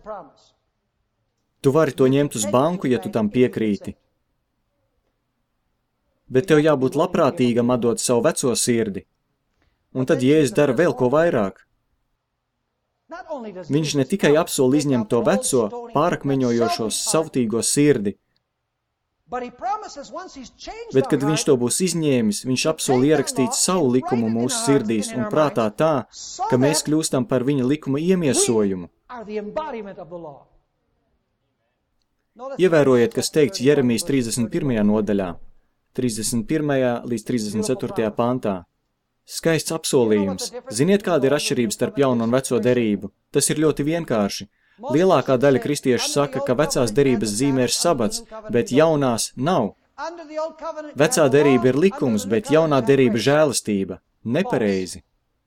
Tu vari to ņemt uz banku, ja tu tam piekrīti. Bet tev jābūt labprātīgam atdot savu veco sirdi. Un tad Jēzus dara vēl ko vairāk. Viņš ne tikai apsola izņemt to veco, pārakmeņojošo savtīgo sirdi, bet, kad viņš to būs izņēmis, viņš apsola ierakstīt savu likumu mūsu sirdīs un prātā tā, ka mēs kļūstam par viņa likuma iemiesojumu. Ievērojiet, kas teikts Jeremijas trīsdesmit pirmajā nodaļā, trīsdesmit pirmajā līdz trīsdesmit ceturtajā pantā. Skaists apsolījums. Ziniet, kāda ir atšķirība starp jaunu un veco derību? Tas ir ļoti vienkārši. Lielākā daļa kristiešu saka, ka vecās derības zīmē ir sabats, bet jaunās nav. Vecā derība ir likums, bet jaunā derība žēlastība. Nepareizi.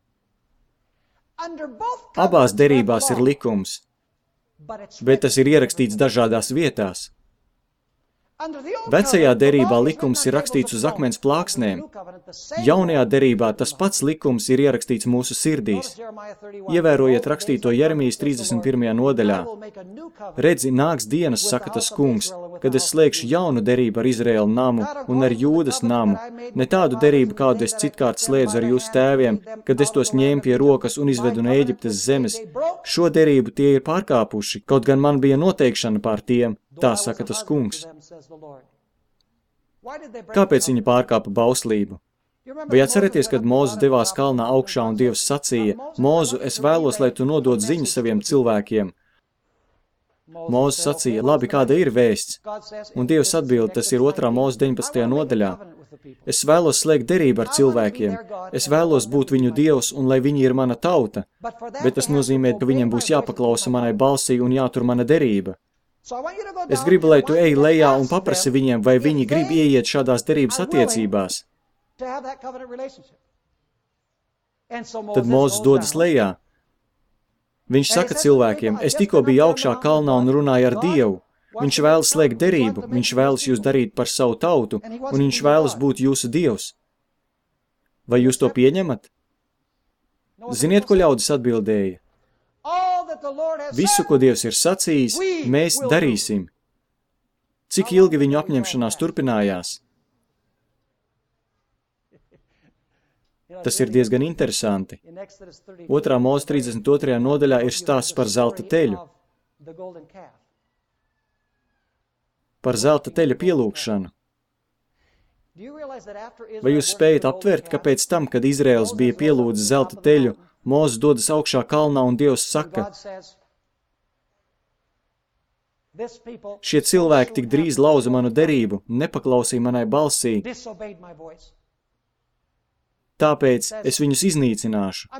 Abās derībās ir likums, bet tas ir ierakstīts dažādās vietās. Vecajā derībā likums ir rakstīts uz akmens plāksnēm. Jaunajā derībā tas pats likums ir ierakstīts mūsu sirdīs. Ievērojiet rakstīto Jeremijas trīsdesmit pirmajā nodaļā. Redzi, nāks dienas, saka tas kungs, kad es slēgšu jaunu derību ar Izraēlu namu un ar Jūdas namu, ne tādu derību, kādu es citkārt slēdzu ar jūsu tēviem, kad es tos ņēmu pie rokas un izvedu no Ēģiptes zemes. Šo derību tie ir pārkāpuši, kaut gan man bija noteikšana pār tiem, tā saka tas kungs. Kāpēc viņi pārkāpa bauslību? Vai atceraties, kad Mūzes devās kalnā augšā un Dievs sacīja, Mūzu, es vēlos, lai tu nodod ziņu saviem cilvēkiem. Mūzes sacīja, labi, kāda ir vēsts? Un Dievs atbild, tas ir otrā Mūzes deviņpadsmitajā nodaļā. Es vēlos slēgt derību ar cilvēkiem. Es vēlos būt viņu Dievs un lai viņi ir mana tauta, bet tas nozīmē, ka viņiem būs jāpaklausa manai balsī un jātur mana derība. Es gribu, lai tu ej lejā un paprasi viņiem, vai viņi grib ieiet šādās derības attiecībās. Tad Mūzes dodas lejā. Viņš saka cilvēkiem, es tikko biju augšā kalnā un runāju ar Dievu. Viņš vēlas slēgt derību, viņš vēlas jūs darīt par savu tautu, un viņš vēlas būt jūsu Dievs. Vai jūs to pieņemat? Ziniet, ko ļaudis atbildēja? Visu, ko Dievs ir sacījis, mēs darīsim. Cik ilgi viņu apņemšanās turpinājās? Tas ir diezgan interesanti. Otrā Mūzes trīsdesmit otrajā nodaļā ir stāsts par zelta teļu. Par zelta teļa pielūgšanu. Vai jūs spējat aptvert, ka pēc tam, kad Izraels bija pielūdzis zelta teļu, Mūzes dodas augšā kalnā un Dievs saka, šie cilvēki tik drīz lauza manu derību, nepaklausīja manai balsī, tāpēc es viņus iznīcināšu.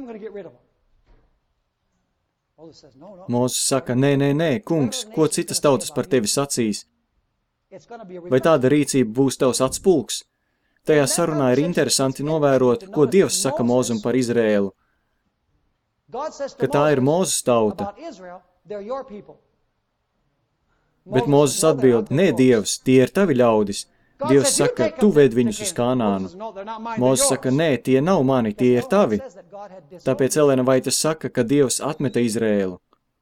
Mūzes saka, nē, nē, nē, kungs, ko citas tautas par tevi sacīs? Vai tāda rīcība būs tavs atspulgs? Tajā sarunā ir interesanti novērot, ko Dievs saka Mūzum par Izrēlu. Ka tā ir Mūzes tauta. Bet Mūzes atbild, nē, Dievs, tie ir tavi ļaudis. Dievs saka, tu ved viņus uz Kanānu. Mūzes saka, nē, tie nav mani, tie ir tavi. Tāpēc Elena Vaita saka, ka Dievs atmeta Izrēlu.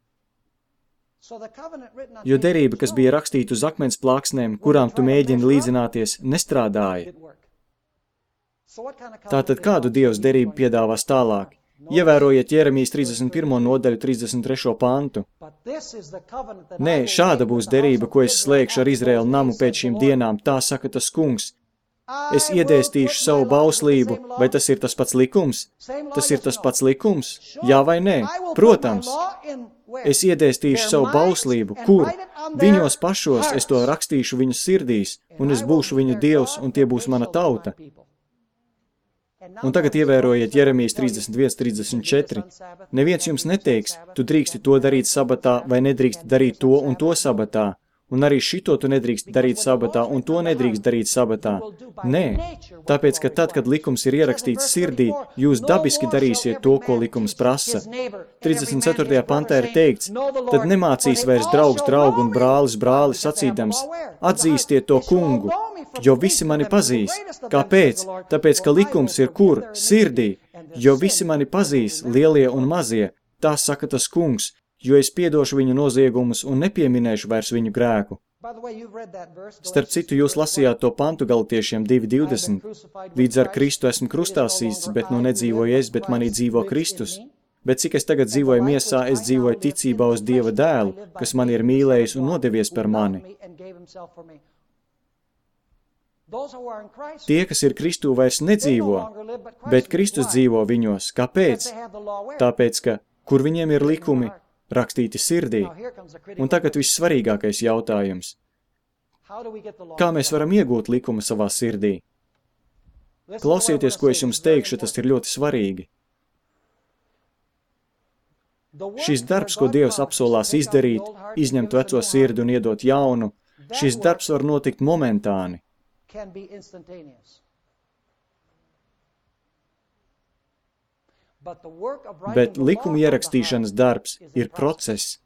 Jo derība, kas bija rakstīta uz akmens plāksnēm, kurām tu mēģini līdzināties, nestrādāja. Tātad kādu Dievs derību piedāvās tālāk? Ievērojiet Jeremijas trīsdesmit pirmo nodaļu trīsdesmit trešo pantu. Nē, šāda būs derība, ko es slēgšu ar Izraēlu namu pēc šīm dienām, tā saka tas kungs. Es iedēstīšu savu bauslību, vai tas ir tas pats likums? Tas ir tas pats likums? Jā vai nē? Protams. Es iedēstīšu savu bauslību, kur? Viņos pašos es to rakstīšu viņu sirdīs, un es būšu viņu Dievs, un tie būs mana tauta. Un tagad ievērojiet Jeremijas trīsdesmit viens trīsdesmit četri. Neviens jums neteiks, tu drīksti to darīt sabatā, vai nedrīksti darīt to un to sabatā. Un arī šito tu nedrīkst darīt sabatā, un to nedrīkst darīt sabatā. Nē, tāpēc, ka tad, kad likums ir ierakstīts sirdī, jūs dabiski darīsiet to, ko likums prasa. trīsdesmit ceturtajā pantā ir teikts, tad nemācīs vairs draugs draugu un brālis brāli sacīdams, atzīstiet to kungu, jo visi mani pazīs. Kāpēc? Tāpēc, ka likums ir kur? Sirdī, jo visi mani pazīs, lielie un mazie, tā saka tas kungs, jo es piedošu viņu noziegumus un nepieminēšu vairs viņu grēku. Starp citu, jūs lasījāt to pantu Galatiešiem divi divdesmit. Līdz ar Kristu esmu krustā sists, bet nu nedzīvoju es, bet manī dzīvo Kristus. Bet cik es tagad dzīvoju miesā, es dzīvoju ticībā uz Dieva dēlu, kas man ir mīlējis un nodevies par mani. Tie, kas ir Kristū, vairs nedzīvo, bet Kristus dzīvo viņos. Kāpēc? Tāpēc, ka kur viņiem ir likumi, rakstīti sirdī. Un tagad vissvarīgākais jautājums. Kā mēs varam iegūt likumu savā sirdī? Klausieties, ko es jums teikšu, tas ir ļoti svarīgi. Šis darbs, ko Dievs apsolās izdarīt, izņemt veco sirdi un iedot jaunu, šis darbs var notikt momentāni. Bet likuma ierakstīšanas darbs ir process.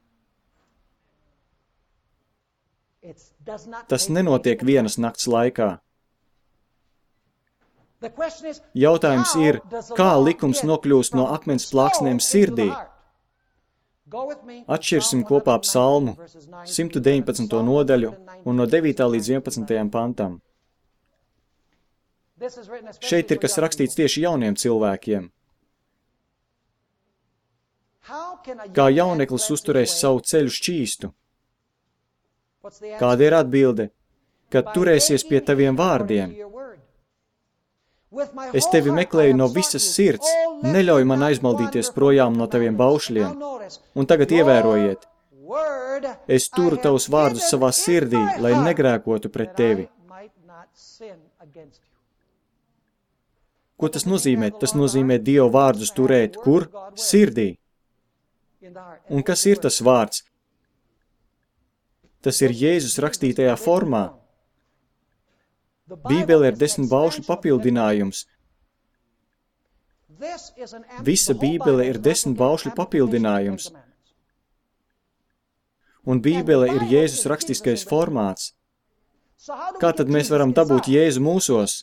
Tas nenotiek vienas nakts laikā. Jautājums ir, kā likums nokļūst no akmens plāksnēm sirdī? Atšķirsim kopā psalmu, simt deviņpadsmito nodaļu un no devītā līdz vienpadsmitajam pantam. Šeit ir kas rakstīts tieši jauniem cilvēkiem. Kā jauneklis uzturēs savu ceļu šķīstu? Kāda ir atbilde? Kad turēsies pie taviem vārdiem. Es tevi meklēju no visas sirds, neļauj man aizmaldīties projām no taviem baušļiem. Un tagad ievērojiet, es turu tavus vārdus savā sirdī, lai negrēkotu pret tevi. Ko tas nozīmē? Tas nozīmē Dieva vārdus turēt, kur? Sirdī. Un kas ir tas vārds? Tas ir Jēzus rakstītajā formā. Bībele ir desmit baušļu papildinājums. Visa Bībele ir desmit baušļu papildinājums. Un Bībele ir Jēzus rakstiskais formāts. Kā tad mēs varam dabūt Jēzu mūsos?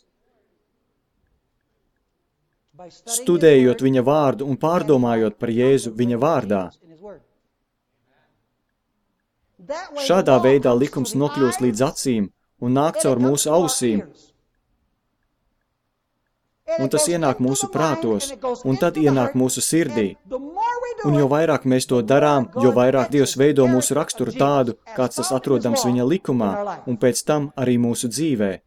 Studējot viņa vārdu un pārdomājot par Jēzu viņa vārdā. Šādā veidā likums nokļūst līdz acīm un nāk caur mūsu ausīm. Un tas ienāk mūsu prātos, un tad ienāk mūsu sirdī. Un jo vairāk mēs to darām, jo vairāk Dievs veido mūsu raksturu tādu, kāds tas atrodams viņa likumā, un pēc tam arī mūsu dzīvē.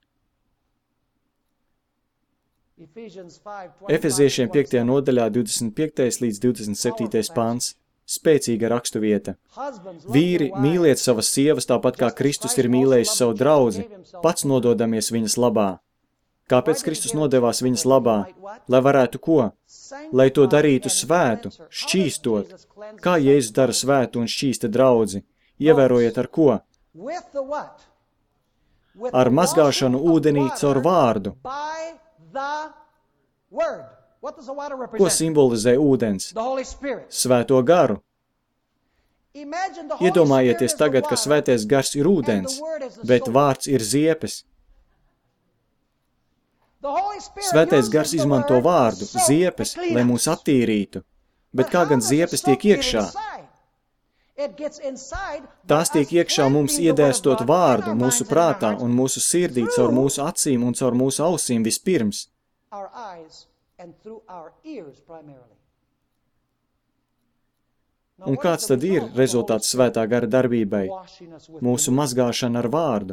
Efeziešiem piektajā nodaļā divdesmit piektais līdz divdesmit septītais pants. Spēcīga rakstuvieta. Vīri, mīliet savas sievas tāpat kā Kristus ir mīlējis savu draudzi, pats nododamies viņas labā. Kāpēc Kristus nodevās viņas labā? Lai varētu ko? Lai to darītu svētu, šķīstot. Kā Jēzus dara svētu un šķīsta draudzi? Ievērojiet ar ko? Ar mazgāšanu ūdenī caur vārdu. Ko simbolizē ūdens? Svēto garu. Iedomājieties tagad, ka svētais gars ir ūdens, bet vārds ir ziepes. Svētais gars izmanto vārdu, ziepes, lai mūs attīrītu. Bet kā gan ziepes tiek iekšā? Tās tiek iekšā mums iedēstot vārdu mūsu prātā un mūsu sirdī caur mūsu acīm un caur mūsu ausīm vispirms. Un kāds tad ir rezultāts svētā gara darbībai? Mūsu mazgāšana ar vārdu.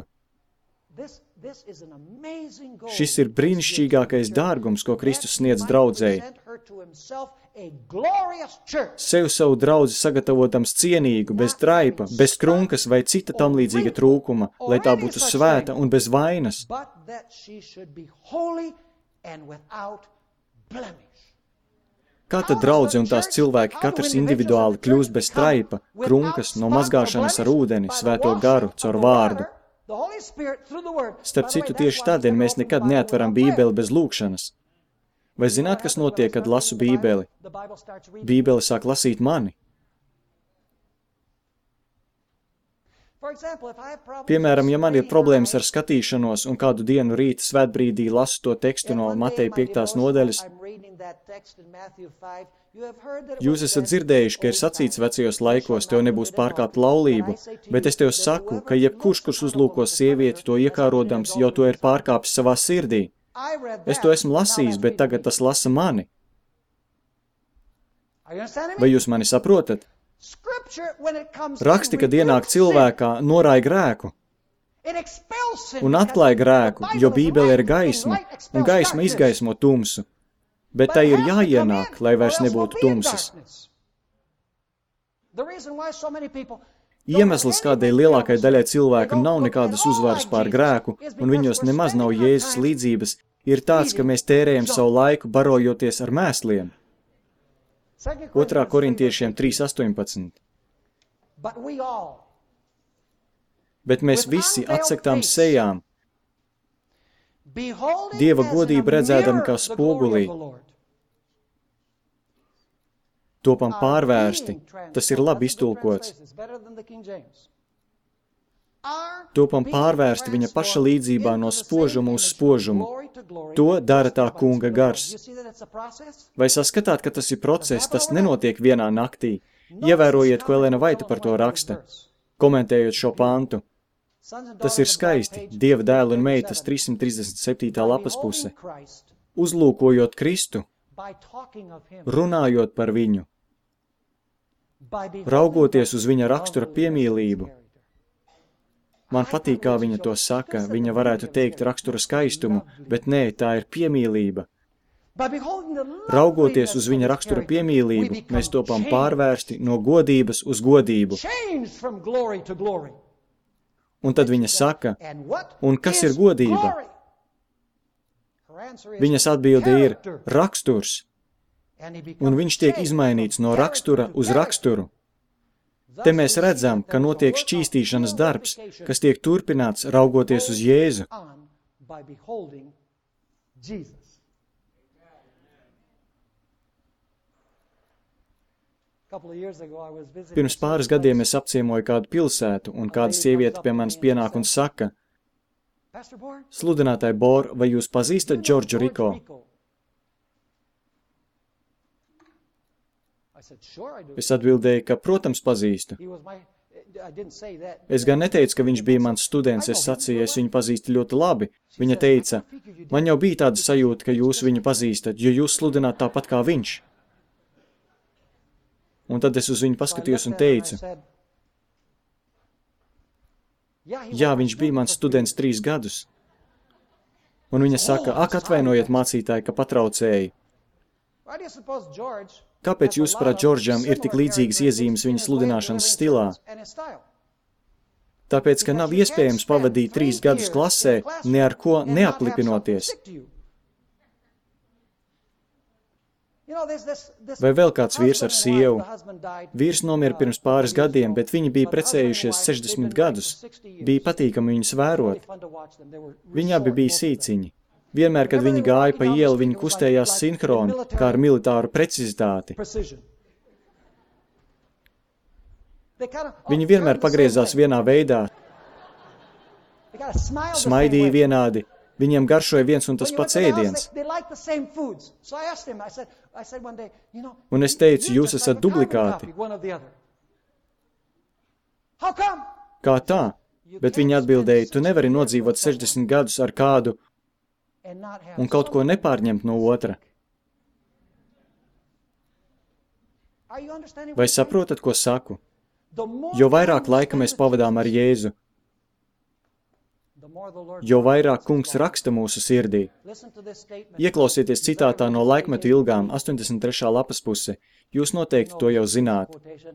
Šis ir brīnišķīgākais dārgums, ko Kristus sniedz draudzēji. sev savu draudzi sagatavotams cienīgu, bez traipa, bez krunkas vai cita tam līdzīga trūkuma, lai tā būtu svēta un bez vainas. Kā tad draudze un tās cilvēki katrs individuāli kļūst bez traipa, krunkas, no mazgāšanas ar ūdeni, svēto garu, caur vārdu? Starp citu, tieši tādēļ mēs nekad neatveram Bībeli bez lūkšanas. Vai zināt, kas notiek, kad lasu Bībeli? Bībeli sāk lasīt mani. Piemēram, ja man ir problēmas ar skatīšanos un kādu dienu rīta svētbrīdī lasu to tekstu no Mateja piektās nodaļas, jūs esat dzirdējuši, ka ir sacīts vecajos laikos, tev nebūs pārkāpt laulību, bet es tev saku, ka jebkurš, kurš uzlūko sievieti, to iekārodams, jau to ir pārkāpis savā sirdī. Es to esmu lasījis, bet tagad tas lasa mani. Vai jūs mani saprotat? Raksti, kad ienāk cilvēkā, norāja grēku un atklāja grēku, jo Bībele ir gaisma, un gaisma izgaismo tumsu, bet tai ir jāienāk, lai vairs nebūtu tumsas. Iemesls, kādēļ lielākai daļai cilvēku nav nekādas uzvaras pār grēku, un viņos nemaz nav Jēzus līdzības, ir tāds, ka mēs tērējam savu laiku barojoties ar mēsliem. Otrā Korintiešiem trīs astoņpadsmit. Bet mēs visi atsektām sejām, Dieva godību redzēdami kā spogulī, topam pārvērsti, tas ir labi iztulkots. Topam pārvērsti viņa paša līdzībā no spožuma uz spožumu. To dara tā kunga gars. Vai saskatāt, ka tas ir process, tas nenotiek vienā naktī? Ievērojiet, ko Elena Vaita par to raksta, komentējot šo pantu. Tas ir skaisti, Dieva dēla un meitas trīssimt trīsdesmit septītā lapas puse. Uzlūkojot Kristu, runājot par viņu, raugoties uz viņa rakstura piemīlību. Man patīk, kā viņa to saka, viņa varētu teikt rakstura skaistumu, bet nē, tā ir piemīlība. Raugoties uz viņa rakstura piemīlību, mēs topam pārvērsti no godības uz godību. Un tad viņa saka, un kas ir godība? Viņas atbilde ir raksturs, un viņš tiek izmainīts no rakstura uz raksturu. Te mēs redzam, ka notiek šķīstīšanas darbs, kas tiek turpināts raugoties uz Jēzu. Pirms pāris gadiem es apciemoju kādu pilsētu, un kāda sieviete pie manis pienāk un saka, sludinātāji Bor, vai jūs pazīstat Džordžu Riko? Es atbildēju, ka, protams, pazīstu. Es gan neteicu, ka viņš bija mans students, es sacīju, es viņu pazīstu ļoti labi. Viņa teica, man jau bija tāda sajūta, ka jūs viņu pazīstat, jo jūs sludināt tāpat kā viņš. Un tad es uz viņu paskatījos un teicu, jā, viņš bija mans students trīs gadus. Un viņa saka, ak, atvainojiet mācītāji, ka patraucēju. Kāpēc jūs, prāt, Džordžam ir tik līdzīgas iezīmes viņa sludināšanas stilā? Tāpēc, ka nav iespējams pavadīt trīs gadus klasē, ne ar ko neaplipinoties. Vai vēl kāds vīrs ar sievu? Vīrs nomira pirms pāris gadiem, bet viņi bija precējušies sešdesmit gadus. Bija patīkami viņus vērot. Viņi abi bija sīciņi. Vienmēr, kad viņi gāja pa ielu, viņi kustējās sinhroni, kā ar militāru precizitāti. Viņi vienmēr pagriezās vienā veidā, smaidīja vienādi, viņiem garšoja viens un tas pats ēdiens. Un es teicu, jūs esat dublikāti. Kā tā? Bet viņi atbildēja, tu nevari nodzīvot sešdesmit gadus ar kādu un kaut ko nepārņemt no otra. Vai saprotat, ko saku? Jo vairāk laika mēs pavadām ar Jēzu, jo vairāk kungs raksta mūsu sirdī. Ieklausieties citātā no Laikmetu ilgām, astoņdesmit trešā lapas puse. Jūs noteikti to jau zināt.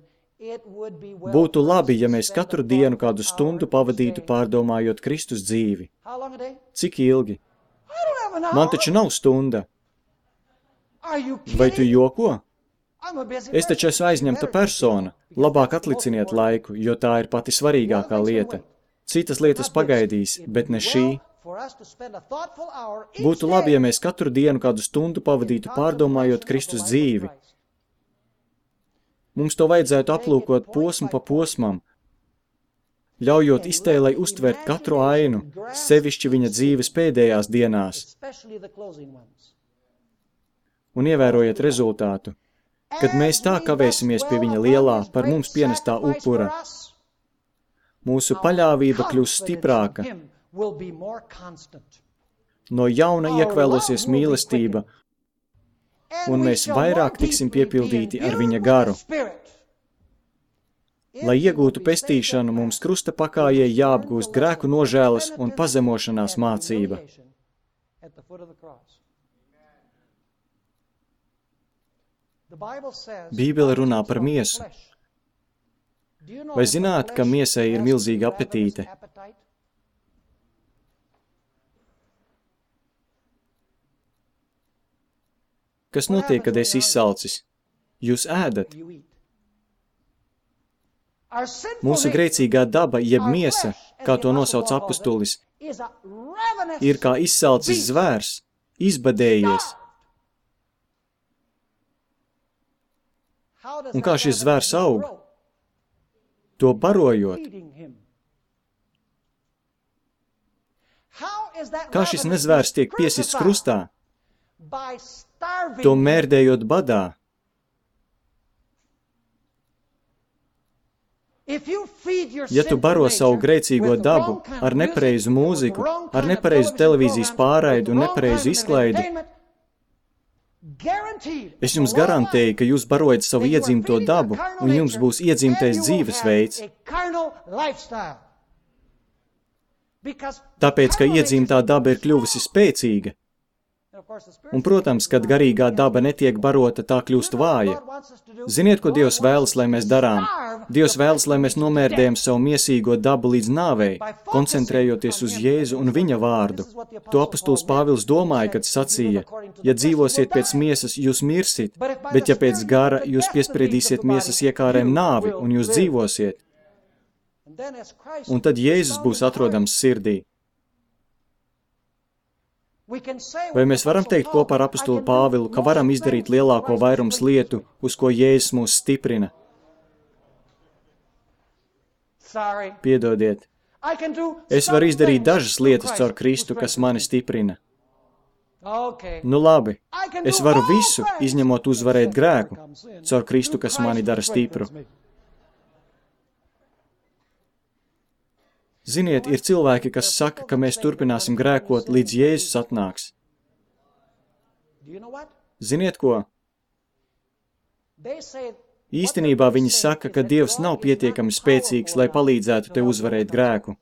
Būtu labi, ja mēs katru dienu kādu stundu pavadītu pārdomājot Kristus dzīvi. Cik ilgi? Man taču nav stunda. Vai tu joko? Es taču esmu aizņemta persona. Labāk atliciniet laiku, jo tā ir pati svarīgākā lieta. Citas lietas pagaidīs, bet ne šī. Būtu labi, ja mēs katru dienu kādu stundu pavadītu pārdomājot Kristus dzīvi. Mums to vajadzētu aplūkot posmu pa posmam, ļaujot iztēlei uztvert katru ainu, sevišķi viņa dzīves pēdējās dienās. Un ievērojiet rezultātu, kad mēs tā kavēsimies pie viņa lielā, par mums pienestā upura. Mūsu paļāvība kļūs stiprāka, no jauna iekvēlosies mīlestība, un mēs vairāk tiksim piepildīti ar viņa garu. Lai iegūtu pestīšanu, mums krusta pakājē jāapgūst grēku nožēlas un pazemošanās mācība. Bībele runā par miesu. Vai zināt, ka miesai ir milzīga apetīte? Kas notiek, kad esi izsalcis? Jūs ēdat. Mūsu grēcīgā daba, jeb miesa, kā to nosauc apustulis, ir kā izsalcis zvērs, izbadējies. Un kā šis zvērs aug? To barojot. Kā šis nezvērs tiek piesists krustā? To mērdējot badā. Ja tu baro savu grēcīgo dabu ar nepareizu mūziku, ar nepareizu televīzijas pārraidu un nepareizu izklaidi, es jums garantēju, ka jūs barojat savu iedzimto dabu, un jums būs iedzimtais dzīvesveids. Tāpēc, ka iedzimtā daba ir kļuvusi spēcīga. Un, protams, kad garīgā daba netiek barota, tā kļūst vāja. Ziniet, ko Dievs vēlas, lai mēs darām? Dievs vēlas, lai mēs nomērdējam savu miesīgo dabu līdz nāvei, koncentrējoties uz Jēzu un viņa vārdu. To apustulis Pāvils domāja, kad sacīja, ja dzīvosiet pēc miesas, jūs mirsit, bet ja pēc gara, jūs piespriedīsiet miesas iekārēm nāvi un jūs dzīvosiet. Un tad Jēzus būs atrodams sirdī. Vai mēs varam teikt kopā ar apostuli Pāvilu, ka varam izdarīt lielāko vairums lietu, uz ko Jēzus mūs stiprina? Piedodiet. Es varu izdarīt dažas lietas caur Kristu, kas mani stiprina. Nu labi, es varu visu, izņemot uzvarēt grēku, caur Kristu, kas mani dara stipru. Ziniet, ir cilvēki, kas saka, ka mēs turpināsim grēkot, līdz Jēzus atnāks. Ziniet ko? Īstenībā viņi saka, ka Dievs nav pietiekami spēcīgs, lai palīdzētu tev uzvarēt grēku.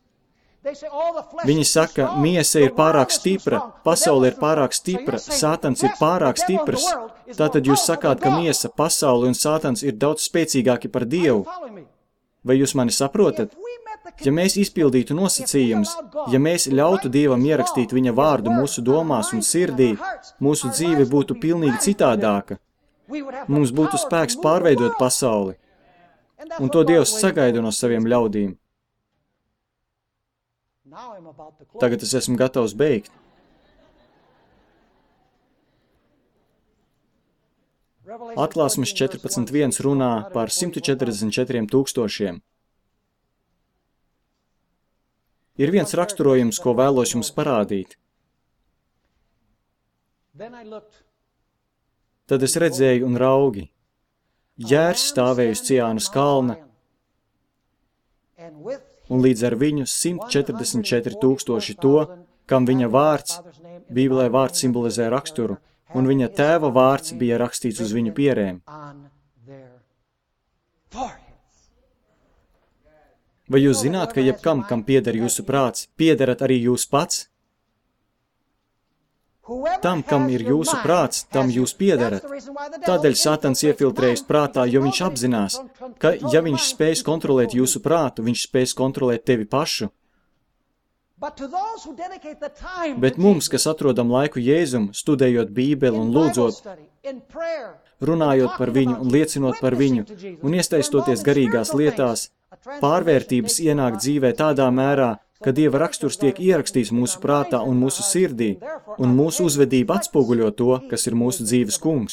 Viņi saka, miesa ir pārāk stipra, pasaule ir pārāk stipra, Sātans ir pārāk stiprs. Tātad jūs sakāt, ka miesa, pasaule un Sātans ir daudz spēcīgāki par Dievu. Vai jūs mani saprotat? Ja mēs izpildītu nosacījumus, ja mēs ļautu Dievam ierakstīt viņa vārdu mūsu domās un sirdī, mūsu dzīve būtu pilnīgi citādāka. Mums būtu spēks pārveidot pasauli. Un to Dievs sagaida no saviem ļaudīm. Tagad es esmu gatavs beigt. Atklāsmes četrpadsmit viens runā par simt četrdesmit četriem tūkstošiem. Ir viens raksturojums, ko vēlos jums parādīt. Tad es redzēju un raugi. Jērs stāvēja uz Ciānas kalna, un līdz ar viņu simt četrdesmit četri tūkstoši to, kam viņa vārds, Bībelē vārds simbolizē raksturu, un viņa tēva vārds bija rakstīts uz viņu pierēm. Vai jūs zināt, ka jebkam, kam pieder jūsu prāts, piederat arī jūs pats? Tam, kam ir jūsu prāts, tam jūs piederat. Tādēļ Sātans iefiltrējas prātā, jo viņš apzinās, ka, ja viņš spēs kontrolēt jūsu prātu, viņš spēs kontrolēt tevi pašu. Bet mums, kas atrodam laiku Jēzum, studējot Bībeli un lūdzot, runājot par viņu un liecinot par viņu un iestaistoties garīgās lietās, pārvērtības ienāk dzīvē tādā mērā, ka Dieva raksturs tiek ierakstīts mūsu prātā un mūsu sirdī, un mūsu uzvedība atspoguļo to, kas ir mūsu dzīves kungs.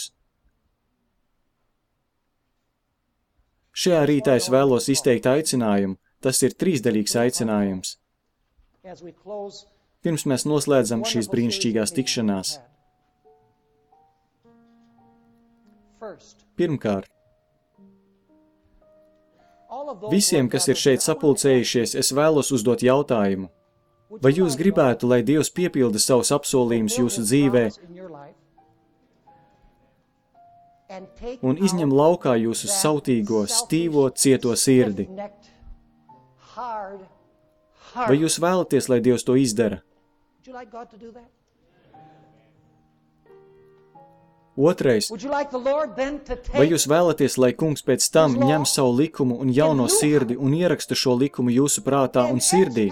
Šajā rītā es vēlos izteikt aicinājumu. Tas ir trīsdaļīgs aicinājums. Pirms mēs noslēdzam šīs brīnišķīgās tikšanās. Pirmkārt, visiem, kas ir šeit sapulcējušies, es vēlos uzdot jautājumu. Vai jūs gribētu, lai Dievs piepilda savus apsolījumus jūsu dzīvē un izņem laukā jūsu sautīgo, stīvo, cieto sirdi? Vai jūs vēlaties, lai Dievs to izdara? Otrais, vai jūs vēlaties, lai kungs pēc tam ņem savu likumu un jauno sirdi un ieraksta šo likumu jūsu prātā un sirdī?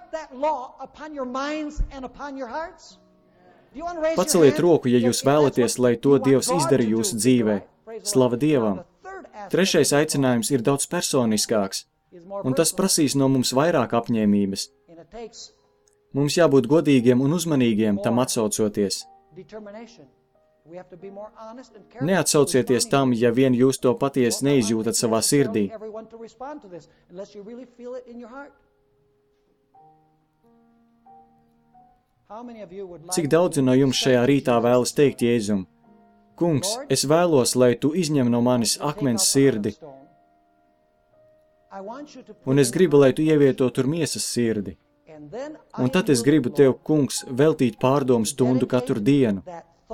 Paceliet roku, ja jūs vēlaties, lai to Dievs izdara jūsu dzīvē. Slava Dievam! Trešais aicinājums ir daudz personiskāks, un tas prasīs no mums vairāk apņēmības. Mums jābūt godīgiem un uzmanīgiem tam atsaucoties. Neatsaucieties tam, ja vien jūs to patiesi neizjūtat savā sirdī. Cik daudzi no jums šajā rītā vēlas teikt Jēzum: Kungs, es vēlos, lai tu izņem no manis akmens sirdi, un es gribu, lai tu ievieto tur miesas sirdi. Un tad es gribu tev, kungs, veltīt pārdomu stundu katru dienu.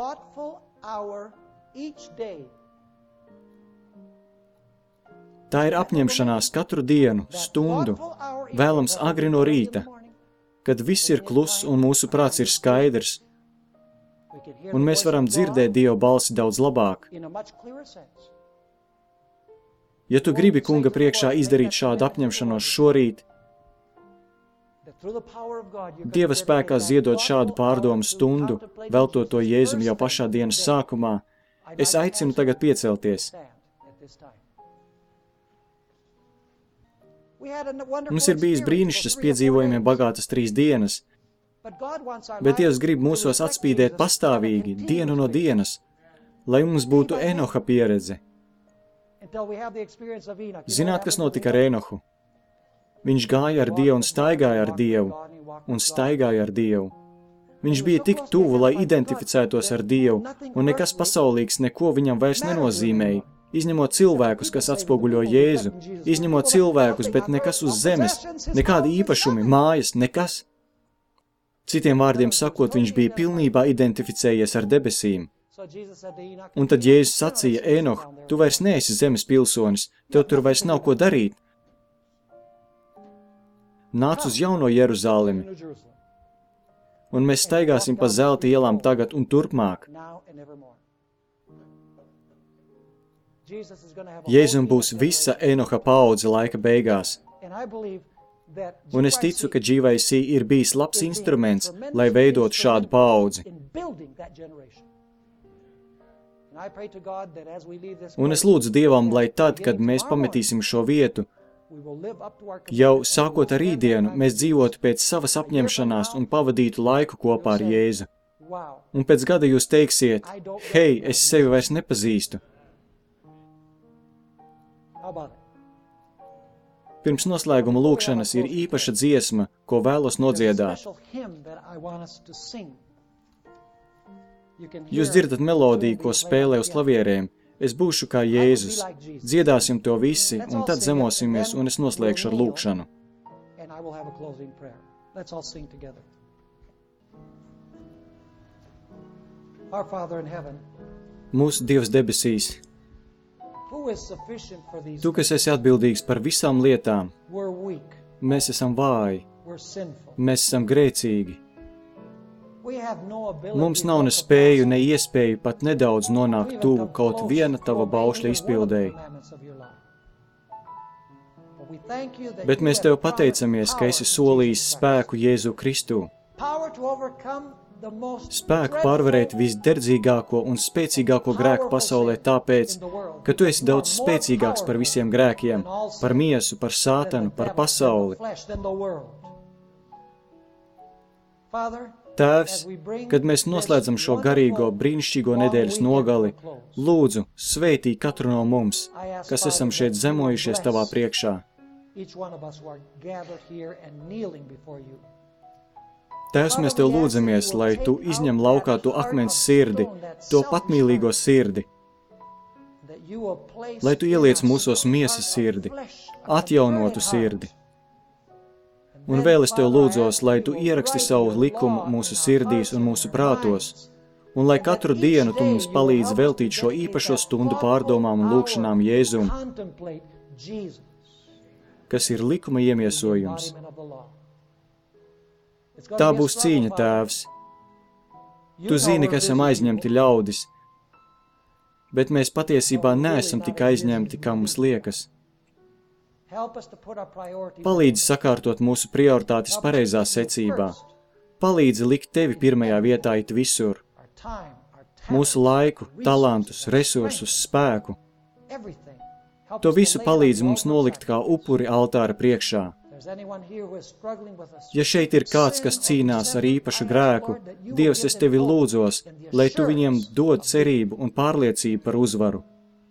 Tā ir apņemšanās katru dienu, stundu, vēlams agri no rīta, kad viss ir kluss un mūsu prāts ir skaidrs, un mēs varam dzirdēt Dieva balsi daudz labāk. Ja tu gribi kunga priekšā izdarīt šādu apņemšanos šorīt, Dieva spēkā ziedot šādu pārdomu stundu, veltot to Jēzum jau pašā dienas sākumā, es aicinu tagad piecelties. Mums ir bijis brīnišķas piedzīvojumiem bagātas trīs dienas, bet Dievs grib mūsos atspīdēt pastāvīgi, dienu no dienas, lai mums būtu Enoha pieredze. Zināt, kas notika ar Enohu? Viņš gāja ar Dievu un staigāja ar Dievu, un staigāja ar Dievu. Viņš bija tik tuvu, lai identificētos ar Dievu, un nekas pasaulīgs neko viņam vairs nenozīmēja, izņemot cilvēkus, kas atspoguļo Jēzu, izņemot cilvēkus, bet nekas uz zemes, nekādi īpašumi, mājas, nekas. Citiem vārdiem sakot, viņš bija pilnībā identificējies ar debesīm. Un tad Jēzus sacīja: Enoh, tu vairs neesi zemes pilsonis, tev tur vairs nav ko darīt. Nāc uz jauno Jeruzālemi, un mēs staigāsim pa zelta ielām tagad un turpmāk. Jēzum būs visa Enoha paudze laika beigās, un es ticu, ka G Y C ir bijis labs instruments, lai veidotu šādu paudzi. Un es lūdzu Dievam, lai tad, kad mēs pametīsim šo vietu, jau sākot ar rītdienu, mēs dzīvotu pēc savas apņemšanās un pavadītu laiku kopā ar Jēzu. Un pēc gada jūs teiksiet: hei, es sevi vairs nepazīstu. Pirms noslēguma lūkšanas ir īpaša dziesma, ko vēlos nodziedāt. Jūs dzirdat melodiju, ko spēlē uz klavierēm. Es būšu kā Jēzus. Dziedāsim to visi, un tad zemosimies, un es noslēgšu ar lūkšanu. Mūsu Dievs debesīs, Tu, kas esi atbildīgs par visām lietām, Mēs esam vāji, We're sinful. mēs esam grēcīgi. We have no ability Mums nav ne spēju, ne iespēju pat nedaudz nonākt tuvu kaut viena tava baušļa izpildēji. Bet mēs Tev pateicamies, ka esi solījis spēku Jēzu Kristu. Spēku pārvarēt visderdzīgāko un spēcīgāko grēku pasaulē tāpēc, ka Tu esi daudz spēcīgāks par visiem grēkiem, par miesu, par sātanu, par pasauli. Tēvs, kad mēs noslēdzam šo garīgo, brīnišķīgo nedēļas nogali, lūdzu, sveitī katru no mums, kas esam šeit zemojušies Tavā priekšā. Tēvs, mēs Tev lūdzamies, lai Tu izņem laukā to akmens sirdi, to patmīlīgo sirdi, lai Tu ieliec mūsos miesas sirdi, atjaunotu sirdi. Un vēl es Tev lūdzos, lai Tu ieraksti savu likumu mūsu sirdīs un mūsu prātos, un lai katru dienu Tu mums palīdz veltīt šo īpašo stundu pārdomām un lūkšanām Jēzum, kas ir likuma iemiesojums. Tā būs cīņa, Tēvs. Tu zini, ka esam aizņemti ļaudis, bet mēs patiesībā neesam tik aizņemti, kā mums liekas. Palīdzi sakārtot mūsu prioritātes pareizā secībā. Palīdzi likt Tevi pirmajā vietā it visur. Mūsu laiku, talantus, resursus, spēku. To visu palīdzi mums nolikt kā upuri altāra priekšā. Ja šeit ir kāds, kas cīnās ar īpašu grēku, Dievs, es Tevi lūdzos, lai Tu viņiem dod cerību un pārliecību par uzvaru.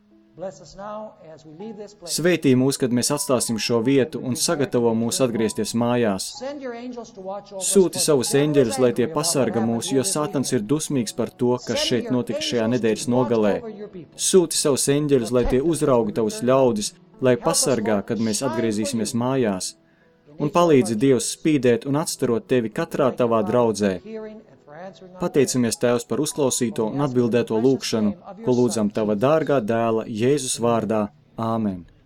Svētī mūs, kad mēs atstāsim šo vietu un sagatavo mūs atgriezties mājās. Sūti savus eņģeļus, lai tie pasarga mūs, jo Sātans ir dusmīgs par to, kas šeit notika šajā nedēļas nogalē. Sūti savus eņģeļus, lai tie uzrauga Tavus ļaudis, lai pasargā, kad mēs atgriezīsimies mājās. Un palīdzi Dievs spīdēt un atstarot Tevi katrā Tavā draudzē. Pateicamies, Tēvs, par uzklausīto un atbildēto lūkšanu, ko lūdzam Tava dārgā dēla Jēzus vārdā. Āmen.